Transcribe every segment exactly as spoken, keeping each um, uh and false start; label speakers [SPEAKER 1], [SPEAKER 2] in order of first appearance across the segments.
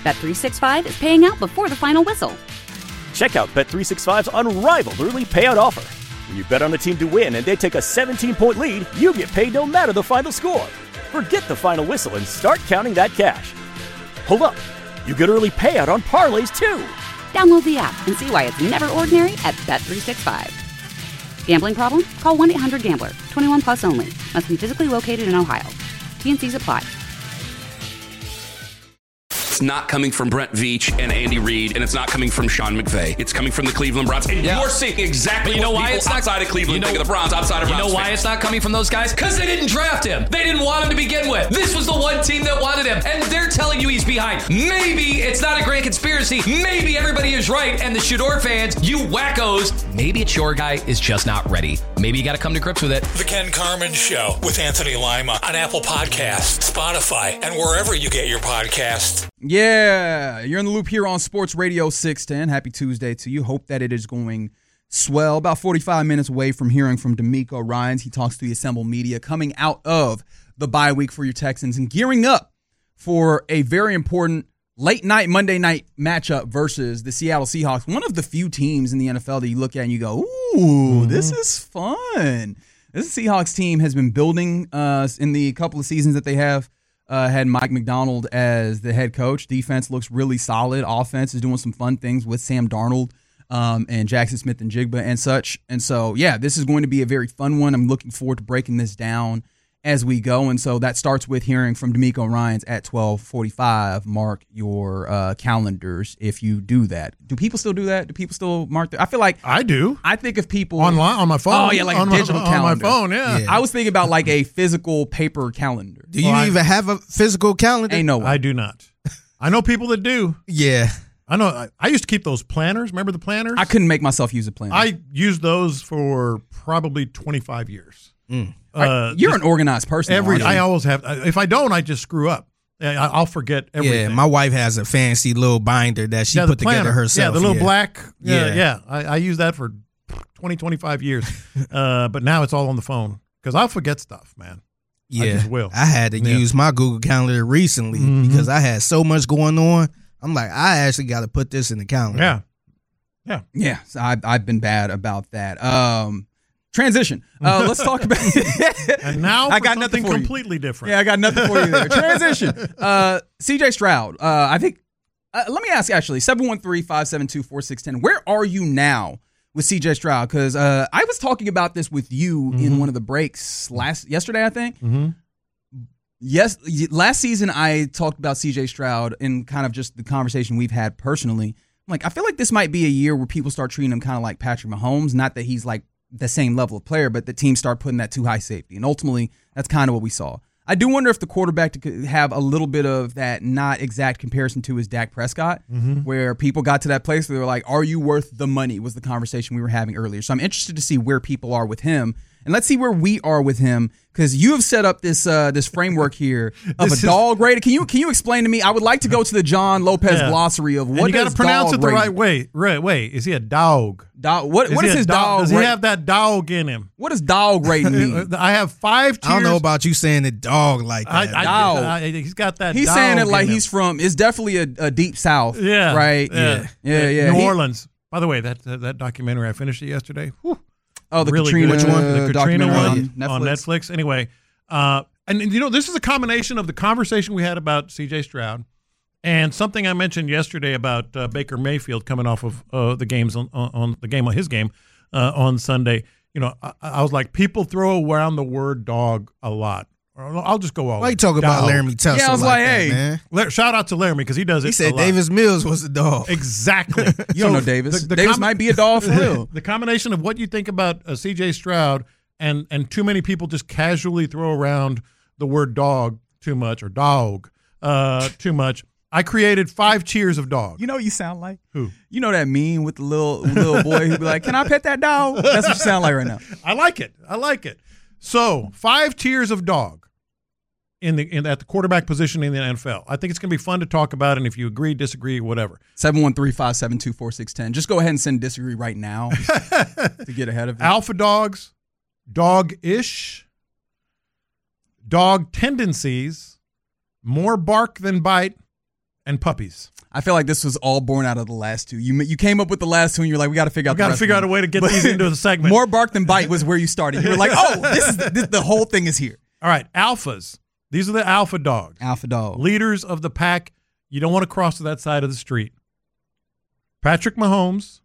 [SPEAKER 1] Bet three sixty-five is paying out before the final whistle.
[SPEAKER 2] Check out Bet three sixty-five's unrivaled early payout offer. When you bet on a team to win and they take a seventeen-point lead, you get paid no matter the final score. Forget the final whistle and start counting that cash. Hold up. You get early payout on parlays, too.
[SPEAKER 1] Download the app and see why it's never ordinary at Bet three sixty-five. Gambling problem? Call one eight hundred gambler. twenty-one plus only. Must be physically located in Ohio. T and C's apply.
[SPEAKER 3] It's not coming from Brent Veach and Andy Reid, and it's not coming from Sean McVay. It's coming from the Cleveland Browns. And yeah. you're seeing exactly you know what why people it's not, outside of Cleveland you know, think of the Browns, outside of
[SPEAKER 4] You
[SPEAKER 3] Browns
[SPEAKER 4] know why
[SPEAKER 3] fans.
[SPEAKER 4] it's not coming from those guys? Because they didn't draft him. They didn't want him to begin with. This was the one team that wanted him, and they're telling you he's behind. Maybe it's not a grand conspiracy. Maybe everybody is right, and the Shador fans, you wackos, maybe it's your guy is just not ready. Maybe you got to come to grips with it.
[SPEAKER 5] The Ken Carman Show with Anthony Lima on Apple Podcasts, Spotify, and wherever you get your podcasts.
[SPEAKER 6] Yeah, you're in the loop here on Sports Radio six ten. Happy Tuesday to you. Hope that it is going swell. About forty-five minutes away from hearing from D'Amico Ryans. He talks to the Assemble Media coming out of the bye week for your Texans and gearing up for a very important late night Monday night matchup versus the Seattle Seahawks. One of the few teams in the N F L that you look at and you go, ooh, mm-hmm. this is fun. This Seahawks team has been building uh, in the couple of seasons that they have. Uh, had Mike McDonald as the head coach. Defense looks really solid. Offense is doing some fun things with Sam Darnold um, and Jackson Smith and Jigba and such. And so, yeah, this is going to be a very fun one. I'm looking forward to breaking this down as we go. And so that starts with hearing from D'Amico Ryans at twelve forty-five. Mark your uh, calendars if you do that. Do people still do that? Do people still mark that? I feel like
[SPEAKER 7] I do.
[SPEAKER 6] I think if people
[SPEAKER 7] online on my phone.
[SPEAKER 6] Oh yeah, like
[SPEAKER 7] on
[SPEAKER 6] a digital
[SPEAKER 7] my,
[SPEAKER 6] calendar
[SPEAKER 7] on my phone. Yeah.
[SPEAKER 6] yeah. I was thinking about like a physical paper calendar.
[SPEAKER 8] Do you
[SPEAKER 7] well,
[SPEAKER 8] even
[SPEAKER 7] I,
[SPEAKER 8] have a physical calendar?
[SPEAKER 6] Ain't no way.
[SPEAKER 7] I do not. I know people that do.
[SPEAKER 8] Yeah.
[SPEAKER 7] I know. I, I used to keep those planners. Remember the planners?
[SPEAKER 6] I couldn't make myself use a planner.
[SPEAKER 7] I used those for probably twenty-five years.
[SPEAKER 8] Mm.
[SPEAKER 6] Uh, You're an organized person.
[SPEAKER 7] Every
[SPEAKER 6] though,
[SPEAKER 7] I always have. If I don't, I just screw up. I'll forget everything.
[SPEAKER 8] Yeah, my wife has a fancy little binder that she
[SPEAKER 7] yeah,
[SPEAKER 8] put together herself.
[SPEAKER 7] Yeah, the little
[SPEAKER 8] yeah.
[SPEAKER 7] black. Yeah,
[SPEAKER 8] yeah.
[SPEAKER 7] yeah. I, I use that for twenty, twenty-five years. uh, but now it's all on the phone because I'll forget stuff, man.
[SPEAKER 8] Yeah,
[SPEAKER 7] I just will.
[SPEAKER 8] I had to
[SPEAKER 7] yeah.
[SPEAKER 8] use my Google Calendar recently mm-hmm. because I had so much going on. I'm like, I actually got to put this in the calendar.
[SPEAKER 7] Yeah, yeah,
[SPEAKER 6] yeah. So I've I've been bad about that. Um. Transition. Uh, let's talk about
[SPEAKER 7] and now
[SPEAKER 6] I got nothing for
[SPEAKER 7] completely
[SPEAKER 6] you.
[SPEAKER 7] different.
[SPEAKER 6] Yeah, I got nothing for you there. Transition. Uh, C J Stroud. Uh, I think. Uh, let me ask actually. seven one three, five seven two, four six one zero. Where are you now with C J Stroud? Because uh, I was talking about this with you mm-hmm. in one of the breaks last yesterday. I think.
[SPEAKER 7] Mm-hmm.
[SPEAKER 6] Yes. Last season I talked about C J Stroud in kind of just the conversation we've had personally. I'm like, I feel like this might be a year where people start treating him kind of like Patrick Mahomes. Not that he's like the same level of player, but the team start putting that too high safety. And ultimately, that's kind of what we saw. I do wonder if the quarterback could have a little bit of that not exact comparison to his Dak Prescott, mm-hmm. where people got to that place where they were like, are you worth the money, was the conversation we were having earlier. So I'm interested to see where people are with him. And let's see where we are with him, because you have set up this uh, this framework here of a dog rating. Can you can you explain to me? I would like to go to the John Lopez yeah. glossary of what
[SPEAKER 7] and you got to pronounce it the
[SPEAKER 6] rating?
[SPEAKER 7] right way. Right way. Is he a dog?
[SPEAKER 6] Dog. What
[SPEAKER 7] is
[SPEAKER 6] what is his dog?
[SPEAKER 7] dog does
[SPEAKER 6] rate?
[SPEAKER 7] he have that dog in him?
[SPEAKER 6] What does dog rating mean?
[SPEAKER 7] I have five tiers.
[SPEAKER 8] I don't know about you saying the dog like that.
[SPEAKER 7] I, I,
[SPEAKER 6] dog.
[SPEAKER 7] I, I, he's got that.
[SPEAKER 6] He's
[SPEAKER 7] dog
[SPEAKER 6] saying it like
[SPEAKER 7] in
[SPEAKER 6] he's
[SPEAKER 7] him.
[SPEAKER 6] from. It's definitely a, a deep south.
[SPEAKER 7] Yeah.
[SPEAKER 6] Right.
[SPEAKER 7] Yeah.
[SPEAKER 6] Yeah. Yeah. yeah.
[SPEAKER 7] New
[SPEAKER 6] he,
[SPEAKER 7] Orleans. By the way, that that documentary I finished it yesterday. Whew.
[SPEAKER 6] Oh, the
[SPEAKER 7] really
[SPEAKER 6] Katrina,
[SPEAKER 7] good.
[SPEAKER 6] Which one?
[SPEAKER 7] The Katrina
[SPEAKER 6] one
[SPEAKER 7] on
[SPEAKER 6] Netflix.
[SPEAKER 7] on Netflix. Anyway, uh, and, and you know, this is a combination of the conversation we had about C J Stroud and something I mentioned yesterday about uh, Baker Mayfield coming off of uh, the games on, on, on the game on his game uh, on Sunday. You know, I, I was like, people throw around the word dog a lot. I'll just go all.
[SPEAKER 8] Why you talking about Laramie Tunsil?
[SPEAKER 6] Yeah, I was
[SPEAKER 8] like,
[SPEAKER 6] like,
[SPEAKER 8] that,
[SPEAKER 6] hey,
[SPEAKER 8] man?
[SPEAKER 7] La- shout out to Laramie because he does it.
[SPEAKER 8] He said
[SPEAKER 7] a lot.
[SPEAKER 8] Davis Mills was the dog.
[SPEAKER 7] Exactly.
[SPEAKER 6] You don't know Davis.
[SPEAKER 7] The, the
[SPEAKER 6] Davis
[SPEAKER 7] com-
[SPEAKER 6] might be a dog for real.
[SPEAKER 7] The combination of what you think about uh, C J Stroud and and too many people just casually throw around the word dog too much or dog uh, too much. I created five cheers of dog.
[SPEAKER 6] You know what you sound like?
[SPEAKER 7] Who?
[SPEAKER 6] You know that meme with the little little boy who be like, "Can I pet that dog?" That's what you sound like right now.
[SPEAKER 7] I like it. I like it. So five tiers of dog in the in, at the quarterback position in the N F L. I think it's going to be fun to talk about, and if you agree, disagree, whatever.
[SPEAKER 6] seven one three, five seven two, four six one zero. Just go ahead and send disagree right now to get ahead of it.
[SPEAKER 7] Alpha dogs, dog-ish, dog tendencies, more bark than bite, and puppies.
[SPEAKER 6] I feel like this was all born out of the last two. You you came up with the last two, and you're like, we got to figure out.
[SPEAKER 7] We got to figure out a way to get these into the segment.
[SPEAKER 6] More bark than bite was where you started. You were like, oh, this is this, the whole thing is here.
[SPEAKER 7] All right, alphas. These are the alpha dogs.
[SPEAKER 6] Alpha dog.
[SPEAKER 7] Leaders of the pack. You don't want to cross to that side of the street. Patrick Mahomes,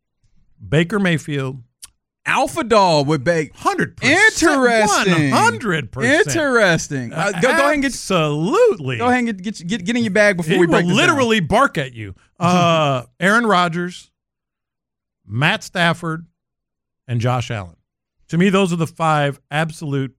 [SPEAKER 7] Baker Mayfield.
[SPEAKER 6] Alpha dog with Baker.
[SPEAKER 7] one hundred percent.
[SPEAKER 6] Interesting.
[SPEAKER 7] one hundred percent.
[SPEAKER 6] Interesting. Uh, go, go ahead and get
[SPEAKER 7] Absolutely.
[SPEAKER 6] Go ahead and get get, get, get in your bag before
[SPEAKER 7] he
[SPEAKER 6] we break
[SPEAKER 7] will
[SPEAKER 6] this
[SPEAKER 7] literally
[SPEAKER 6] down.
[SPEAKER 7] bark at you. Uh, Aaron Rodgers, Matt Stafford, and Josh Allen. To me, those are the five absolute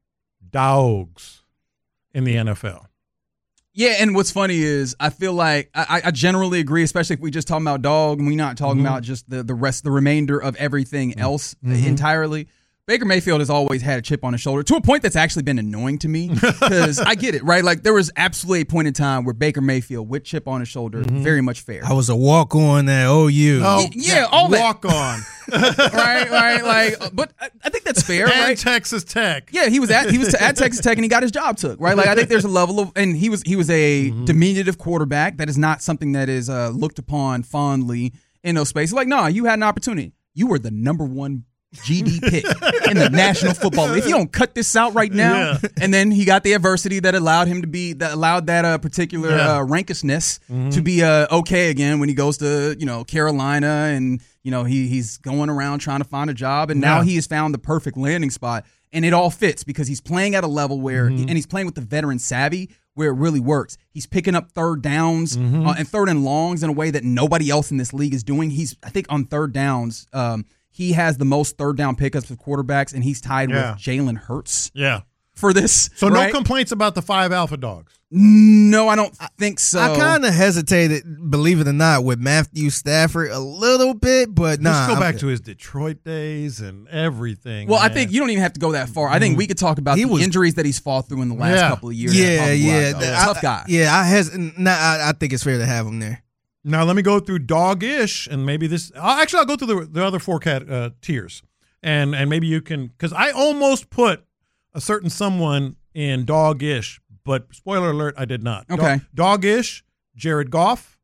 [SPEAKER 7] dogs in the N F L.
[SPEAKER 6] Yeah, and what's funny is I feel like I, I generally agree, especially if we just talking about dog and we're not talking mm-hmm. about just the, the rest, the remainder of everything else mm-hmm. entirely. Baker Mayfield has always had a chip on his shoulder to a point that's actually been annoying to me because I get it, right? Like there was absolutely a point in time where Baker Mayfield with chip on his shoulder, mm-hmm. very much fair.
[SPEAKER 8] I was a walk on at O U.
[SPEAKER 7] Oh,
[SPEAKER 6] yeah, all that.
[SPEAKER 7] Walk on.
[SPEAKER 6] right, right, like, but I, I think that's fair,
[SPEAKER 7] and
[SPEAKER 6] right?
[SPEAKER 7] Texas Tech.
[SPEAKER 6] Yeah, he was at he was at Texas Tech and he got his job took, right? Like I think there's a level of, and he was he was a mm-hmm. diminutive quarterback. That is not something that is uh, looked upon fondly in those spaces. Like, no, you had an opportunity. You were the number one G D pick in the National Football League. If you don't cut this out right now, yeah. and then he got the adversity that allowed him to be that allowed that uh, particular yeah. uh, rankishness mm-hmm. to be uh, okay again when he goes to you know Carolina and you know he he's going around trying to find a job and now yeah. he has found the perfect landing spot and it all fits because he's playing at a level where mm-hmm. and he's playing with the veteran savvy where it really works. He's picking up third downs mm-hmm. uh, and third and longs in a way that nobody else in this league is doing. He's I think on third downs. Um, He has the most third down pickups of quarterbacks, and he's tied
[SPEAKER 7] yeah.
[SPEAKER 6] with Jalen Hurts
[SPEAKER 7] yeah.
[SPEAKER 6] for this.
[SPEAKER 7] So
[SPEAKER 6] right?
[SPEAKER 7] no complaints about the five alpha dogs?
[SPEAKER 6] No, I don't think so.
[SPEAKER 8] I kind of hesitated, believe it or not, with Matthew Stafford a little bit, but nah.
[SPEAKER 7] Let's go
[SPEAKER 8] I'm
[SPEAKER 7] back
[SPEAKER 8] good.
[SPEAKER 7] to his Detroit days and everything.
[SPEAKER 6] Well,
[SPEAKER 7] man.
[SPEAKER 6] I think you don't even have to go that far. I think we could talk about
[SPEAKER 8] He
[SPEAKER 6] the
[SPEAKER 8] was-
[SPEAKER 6] injuries that he's fought through in the last
[SPEAKER 7] Yeah.
[SPEAKER 6] couple of years.
[SPEAKER 8] Yeah,
[SPEAKER 6] Probably
[SPEAKER 8] yeah.
[SPEAKER 6] why,
[SPEAKER 8] that-
[SPEAKER 6] though.
[SPEAKER 8] I-
[SPEAKER 6] Tough guy.
[SPEAKER 8] Yeah, I has. Nah, I, I think it's fair to have him there.
[SPEAKER 7] Now let me go through dog-ish, and maybe this. I'll, actually, I'll go through the, the other four cat, uh, tiers, and and maybe you can because I almost put a certain someone in dog-ish, but spoiler alert, I did not.
[SPEAKER 6] Okay.
[SPEAKER 7] Dog, dog-ish, Jared Goff,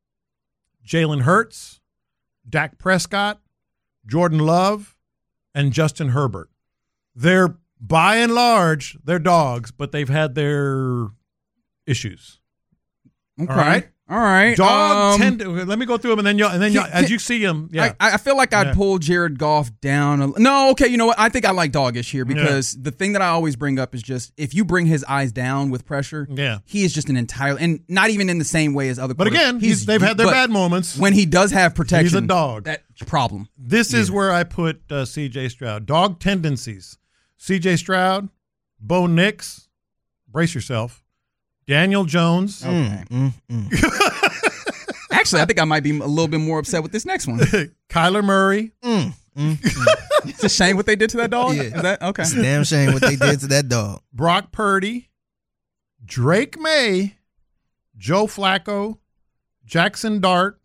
[SPEAKER 7] Jalen Hurts, Dak Prescott, Jordan Love, and Justin Herbert. They're by and large they're dogs, but they've had their issues.
[SPEAKER 6] Okay.
[SPEAKER 7] All right.
[SPEAKER 6] All right.
[SPEAKER 7] Dog
[SPEAKER 6] um,
[SPEAKER 7] tend to, let me go through them and then you and then you,
[SPEAKER 6] can-
[SPEAKER 7] as you see them, yeah.
[SPEAKER 6] I, I feel like I'd
[SPEAKER 7] Yeah.
[SPEAKER 6] pull Jared Goff down. A, no, okay, you know what? I think I like doggish here because the thing that I always bring up is just if you bring his eyes down with pressure,
[SPEAKER 7] Yeah.
[SPEAKER 6] he is just an entire and not even in the same way as other.
[SPEAKER 7] But again,
[SPEAKER 6] quarterbacks.
[SPEAKER 7] he's, they've had their
[SPEAKER 6] but
[SPEAKER 7] bad moments.
[SPEAKER 6] when he does have protection.
[SPEAKER 7] He's a dog.
[SPEAKER 6] That's a problem.
[SPEAKER 7] This is where I put uh, C J Stroud. Dog tendencies. C J Stroud, Bo Nix, brace yourself. Daniel Jones.
[SPEAKER 6] Okay.
[SPEAKER 8] Mm, mm.
[SPEAKER 6] Actually, I think I might be a little bit more upset with this next one.
[SPEAKER 7] Kyler Murray.
[SPEAKER 8] Mm, mm, mm.
[SPEAKER 6] It's a shame what they did to that dog.
[SPEAKER 8] Yeah.
[SPEAKER 6] Is that okay?
[SPEAKER 8] It's a damn shame what they did to that dog.
[SPEAKER 7] Brock Purdy, Drake May, Joe Flacco, Jackson Dart,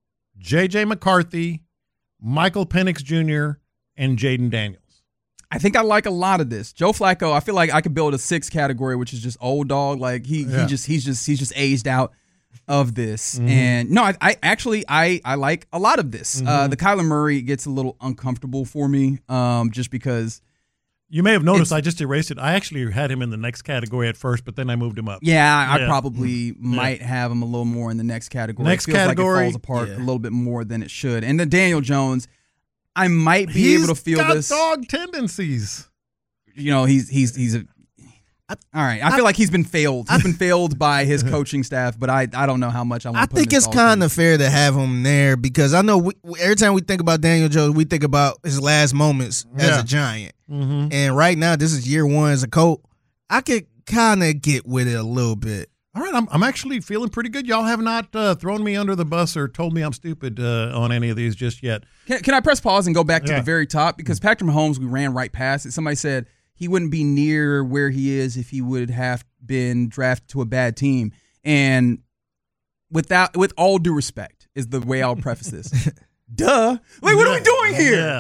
[SPEAKER 7] J J McCarthy, Michael Penix Junior, and Jaden Daniels.
[SPEAKER 6] I think I like a lot of this. Joe Flacco, I feel like I could build a sixth category, which is just old dog. Like he
[SPEAKER 7] Yeah.
[SPEAKER 6] he just he's just he's just aged out of this.
[SPEAKER 7] Mm-hmm.
[SPEAKER 6] And no, I, I actually I I like a lot of this.
[SPEAKER 7] Mm-hmm.
[SPEAKER 6] Uh, the Kyler Murray gets a little uncomfortable for me, um, just because.
[SPEAKER 7] You may have noticed
[SPEAKER 6] It's-
[SPEAKER 7] I just erased it. I actually had him in the next category at first, but then I moved him up.
[SPEAKER 6] Yeah, I,
[SPEAKER 7] Yeah.
[SPEAKER 6] I probably might have him a little more in the next category.
[SPEAKER 7] Next
[SPEAKER 6] it feels
[SPEAKER 7] category,
[SPEAKER 6] like it falls apart
[SPEAKER 8] yeah.
[SPEAKER 6] a little bit more than it should. And then Daniel Jones, I might be
[SPEAKER 7] He's
[SPEAKER 6] able to feel
[SPEAKER 7] got
[SPEAKER 6] this.
[SPEAKER 7] dog tendencies.
[SPEAKER 6] You know, he's he's he's a. All right, I feel like he's been failed. He's been failed by his coaching staff, but I I don't know how much I want.
[SPEAKER 8] I
[SPEAKER 6] to put in
[SPEAKER 8] think
[SPEAKER 6] this
[SPEAKER 8] it's
[SPEAKER 6] dog
[SPEAKER 8] kind
[SPEAKER 6] thing.
[SPEAKER 8] of fair to have him there because I know we, every time we think about Daniel Jones, we think about his last moments as
[SPEAKER 7] Yeah.
[SPEAKER 8] a Giant.
[SPEAKER 7] Mm-hmm.
[SPEAKER 8] And right now, this is year one as a coach. I could kind of get with it a little bit.
[SPEAKER 7] All right, I'm I'm actually feeling pretty good. Y'all have not uh, thrown me under the bus or told me I'm stupid uh, on any of these just yet.
[SPEAKER 6] Can, can I press pause and go back to
[SPEAKER 7] Yeah.
[SPEAKER 6] the very top because Patrick Mahomes, we ran right past it. Somebody said he wouldn't be near where he is if he would have been drafted to a bad team. And without, with all due respect, is the way I'll preface this. Duh. Like, what are we doing here?
[SPEAKER 7] Yeah.
[SPEAKER 6] Like,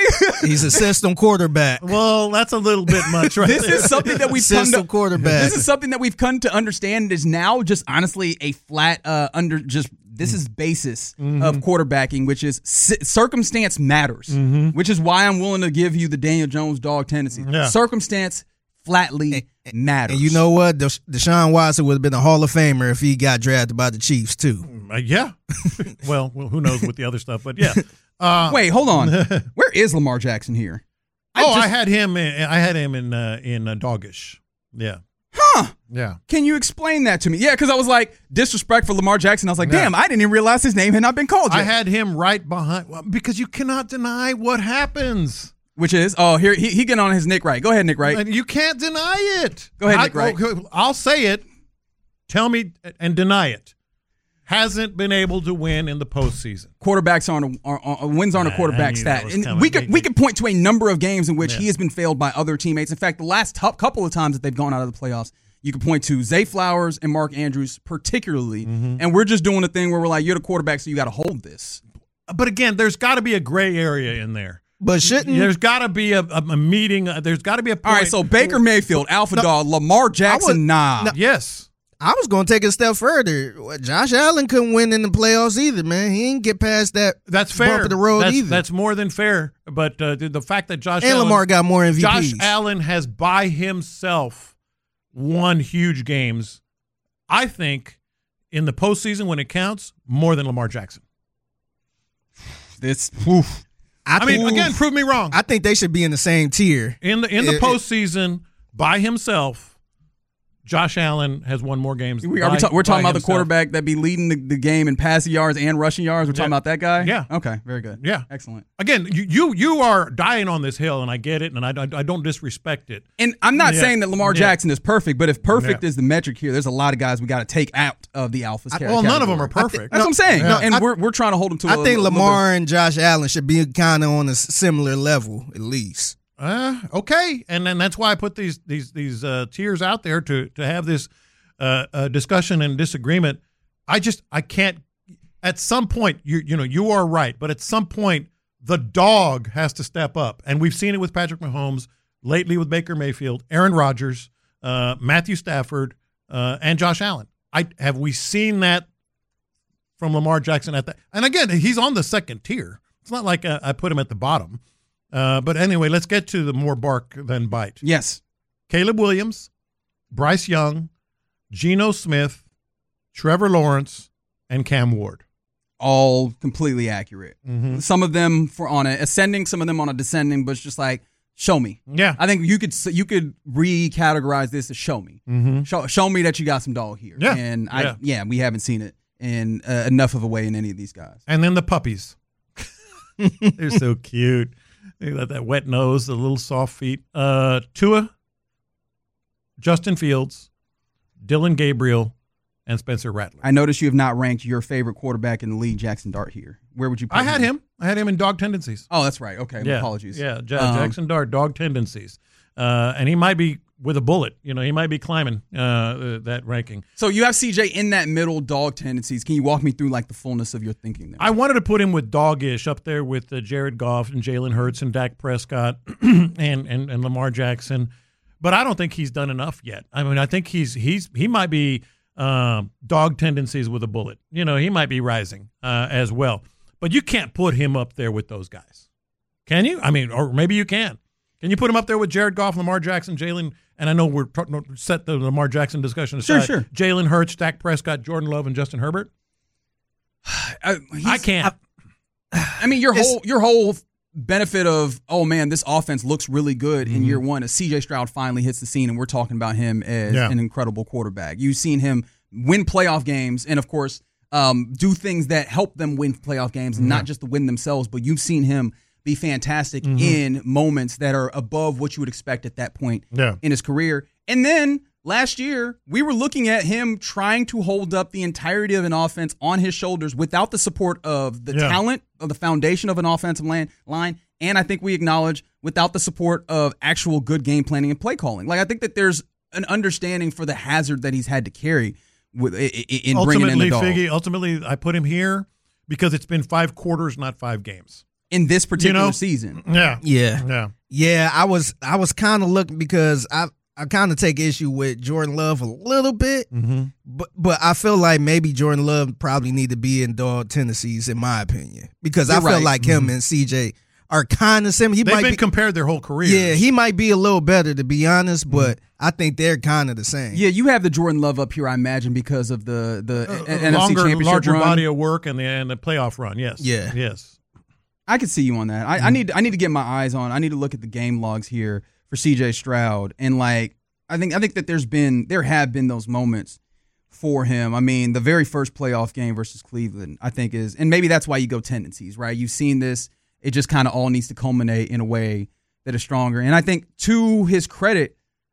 [SPEAKER 8] He's a system quarterback.
[SPEAKER 7] Well, that's a little bit much, right?
[SPEAKER 6] This
[SPEAKER 7] there.
[SPEAKER 6] is something that we've
[SPEAKER 8] system
[SPEAKER 6] come to,
[SPEAKER 8] quarterback.
[SPEAKER 6] This is something that we've come to understand is now just honestly a flat uh, under just this is basis
[SPEAKER 7] mm-hmm.
[SPEAKER 6] of quarterbacking, which is c- circumstance matters,
[SPEAKER 7] mm-hmm.
[SPEAKER 6] which is why I'm willing to give you the Daniel Jones dog tendency.
[SPEAKER 7] Yeah.
[SPEAKER 6] Circumstance flatly
[SPEAKER 8] and,
[SPEAKER 6] matters.
[SPEAKER 8] And you know what? Desha- Deshaun Watson would have been a Hall of Famer if he got drafted by the Chiefs too.
[SPEAKER 7] Uh, yeah. well, well, who knows with the other stuff, but yeah. Uh,
[SPEAKER 6] Wait, hold on. Where is Lamar Jackson here?
[SPEAKER 7] I oh,
[SPEAKER 6] just,
[SPEAKER 7] I had him. In, I had him in uh, in uh, Doggish. Yeah.
[SPEAKER 6] Huh.
[SPEAKER 7] Yeah.
[SPEAKER 6] Can you explain that to me? Yeah, because I was like, disrespect for Lamar Jackson. I was like,
[SPEAKER 7] yeah.
[SPEAKER 6] damn, I didn't even realize his name had not been called yet.
[SPEAKER 7] I had him right behind well, because you cannot deny what happens.
[SPEAKER 6] Which is, oh, here he he getting on his Nick Wright. Go ahead, Nick Wright.
[SPEAKER 7] And you can't deny it.
[SPEAKER 6] Go ahead,
[SPEAKER 7] I,
[SPEAKER 6] Nick Wright.
[SPEAKER 7] I'll say it. Tell me and deny it. Hasn't been able to win in the postseason.
[SPEAKER 6] Quarterbacks aren't a, are, are, wins aren't a quarterback stat. And
[SPEAKER 7] coming.
[SPEAKER 6] we could we could point to a number of games in which
[SPEAKER 7] yeah.
[SPEAKER 6] he has been failed by other teammates. In fact, the last t- couple of times that they've gone out of the playoffs, you could point to Zay Flowers and Mark Andrews particularly. Mm-hmm. And we're just doing the thing where we're like, you're the quarterback, so you got to hold this.
[SPEAKER 7] But again, there's got to be a gray area in there.
[SPEAKER 8] But shouldn't
[SPEAKER 7] there's got to be a, a, a meeting? Uh, there's got to be a point.
[SPEAKER 6] All right, so Baker Mayfield, Alpha no, Dog, Lamar Jackson,
[SPEAKER 8] would,
[SPEAKER 6] nah.
[SPEAKER 8] No,
[SPEAKER 7] yes.
[SPEAKER 8] I was going to take it a step further. Josh Allen couldn't win in the playoffs either, man. He didn't get past that
[SPEAKER 7] that's fair.
[SPEAKER 8] bump of the road
[SPEAKER 7] that's,
[SPEAKER 8] either.
[SPEAKER 7] That's more than fair. But uh, the, the fact that Josh
[SPEAKER 8] and
[SPEAKER 7] Allen,
[SPEAKER 8] Lamar got more M V Ps.
[SPEAKER 7] Josh Allen has by himself won huge games, I think, in the postseason when it counts, more than Lamar Jackson.
[SPEAKER 6] This, oof.
[SPEAKER 7] I, I mean,
[SPEAKER 8] oof.
[SPEAKER 7] again, prove me wrong.
[SPEAKER 8] I think they should be in the same tier.
[SPEAKER 7] In the in the
[SPEAKER 8] it,
[SPEAKER 7] postseason, by himself, Josh Allen has won more games.
[SPEAKER 6] We,
[SPEAKER 7] by,
[SPEAKER 6] are we ta- we're talking about
[SPEAKER 7] himself.
[SPEAKER 6] the quarterback that be leading the, the game in passing yards and rushing yards. We're talking
[SPEAKER 7] yeah.
[SPEAKER 6] about that guy?
[SPEAKER 7] Yeah.
[SPEAKER 6] Okay, very good.
[SPEAKER 7] Yeah.
[SPEAKER 6] Excellent.
[SPEAKER 7] Again, you, you you are dying on this hill, and I get it, and I, I, I don't disrespect it.
[SPEAKER 6] And I'm not
[SPEAKER 7] yeah.
[SPEAKER 6] saying that Lamar
[SPEAKER 7] yeah.
[SPEAKER 6] Jackson is perfect, but if perfect
[SPEAKER 7] yeah.
[SPEAKER 6] is the metric here, there's a lot of guys we got to take out of the alpha
[SPEAKER 7] I, Well, none of them are perfect.
[SPEAKER 6] That's no, what I'm saying.
[SPEAKER 8] No,
[SPEAKER 6] and
[SPEAKER 8] I,
[SPEAKER 6] we're we're trying to hold them to
[SPEAKER 8] I
[SPEAKER 6] a,
[SPEAKER 8] think
[SPEAKER 6] a, a
[SPEAKER 8] Lamar and Josh Allen should be kind of on a similar level, at least.
[SPEAKER 7] Uh, okay, and then that's why I put these these these uh, tiers out there to to have this uh, uh, discussion and disagreement. I just I can't. At some point, you you know you are right, but at some point the dog has to step up, and we've seen it with Patrick Mahomes lately with Baker Mayfield, Aaron Rodgers, uh, Matthew Stafford, uh, and Josh Allen. I have we seen that from Lamar Jackson at that? And again, he's on the second tier. It's not like uh, I put him at the bottom. Uh, but anyway, let's get to the more bark than bite.
[SPEAKER 6] Yes.
[SPEAKER 7] Caleb Williams, Bryce Young, Geno Smith, Trevor Lawrence, and Cam Ward.
[SPEAKER 6] All completely accurate.
[SPEAKER 7] Mm-hmm.
[SPEAKER 6] Some of them for on a ascending, some of them on a descending, but it's just like, show me.
[SPEAKER 7] Yeah.
[SPEAKER 6] I think you could you could recategorize this as show me.
[SPEAKER 7] Mm-hmm.
[SPEAKER 6] Show, show me that you got some dog here.
[SPEAKER 7] Yeah.
[SPEAKER 6] And I
[SPEAKER 7] yeah.
[SPEAKER 6] yeah, we haven't seen it in uh, enough of a way in any of these guys.
[SPEAKER 7] And then the puppies. They're so cute. They got that wet nose, the little soft feet. Uh, Tua, Justin Fields, Dylan Gabriel, and Spencer Rattler.
[SPEAKER 6] I noticed you have not ranked your favorite quarterback in the league, Jackson Dart, here. Where would you put
[SPEAKER 7] I had him. I had him in dog tendencies.
[SPEAKER 6] Oh, that's right. Okay.
[SPEAKER 7] Yeah.
[SPEAKER 6] Apologies.
[SPEAKER 7] Yeah, J-
[SPEAKER 6] Um,
[SPEAKER 7] Jackson Dart, dog tendencies. Uh, and he might be with a bullet. You know, he might be climbing uh, uh, that ranking.
[SPEAKER 6] So you have C J in that middle dog tendencies. Can you walk me through like the fullness of your thinking there?
[SPEAKER 7] I wanted to put him with dog-ish up there with uh, Jared Goff and Jalen Hurts and Dak Prescott and, and and Lamar Jackson, but I don't think he's done enough yet. I mean, I think he's he's he might be um, dog tendencies with a bullet. You know, he might be rising uh, as well. But you can't put him up there with those guys, can you? I mean, or maybe you can. Can you put him up there with Jared Goff, Lamar Jackson, Jalen? And I know we're t- set the Lamar Jackson discussion aside.
[SPEAKER 6] Sure, sure.
[SPEAKER 7] Jalen Hurts, Dak Prescott, Jordan Love, and Justin Herbert.
[SPEAKER 6] I,
[SPEAKER 7] I can't.
[SPEAKER 6] I, I mean, your whole your whole benefit of, oh man, this offense looks really good mm-hmm. in year one as C J Stroud finally hits the scene, and we're talking about him as
[SPEAKER 7] yeah.
[SPEAKER 6] an incredible quarterback. You've seen him win playoff games, and of course, um, do things that help them win playoff games, and
[SPEAKER 7] mm-hmm.
[SPEAKER 6] not just to win themselves. But you've seen him be fantastic
[SPEAKER 7] mm-hmm.
[SPEAKER 6] in moments that are above what you would expect at that point
[SPEAKER 7] yeah.
[SPEAKER 6] in his career. And then last year, we were looking at him trying to hold up the entirety of an offense on his shoulders without the support of the
[SPEAKER 7] yeah.
[SPEAKER 6] talent of the foundation of an offensive line, line. And I think we acknowledge without the support of actual good game planning and play calling. Like, I think that there's an understanding for the hazard that he's had to carry with in bringing in the dog.
[SPEAKER 7] Figgy, ultimately, I put him here because it's been five quarters, not five games.
[SPEAKER 6] in this particular
[SPEAKER 7] You know?
[SPEAKER 6] season.
[SPEAKER 7] Yeah.
[SPEAKER 8] Yeah.
[SPEAKER 7] Yeah.
[SPEAKER 8] Yeah, I was I was kind of looking because I I kind of take issue with Jordan Love a little bit,
[SPEAKER 7] Mm-hmm.
[SPEAKER 8] but but I feel like maybe Jordan Love probably need to be in dog tendencies, in my opinion, because
[SPEAKER 6] You're
[SPEAKER 8] I feel
[SPEAKER 6] right.
[SPEAKER 8] like him and C J are kind of similar. He
[SPEAKER 7] They've
[SPEAKER 8] might
[SPEAKER 7] been
[SPEAKER 8] be,
[SPEAKER 7] compared their whole career.
[SPEAKER 8] yeah, he might be a little better to be honest, but I think they're kind of the same.
[SPEAKER 6] Yeah, you have the Jordan Love up here, I imagine, because of the the
[SPEAKER 7] Uh,
[SPEAKER 6] N F C
[SPEAKER 7] longer,
[SPEAKER 6] Championship
[SPEAKER 7] larger
[SPEAKER 6] run.
[SPEAKER 7] body of work and the and the playoff run. Yes.
[SPEAKER 8] Yeah.
[SPEAKER 7] Yes.
[SPEAKER 6] I could see you on that. I, I need I need to get my eyes on. I need to look at the game logs here for C J Stroud, and like I think I think that there's been there have been those moments for him. I mean, the very first playoff game versus Cleveland, I think is, and maybe that's why you go tendencies, right? You've seen this. It just kind of all needs to culminate in a way that is stronger. And I think to his credit,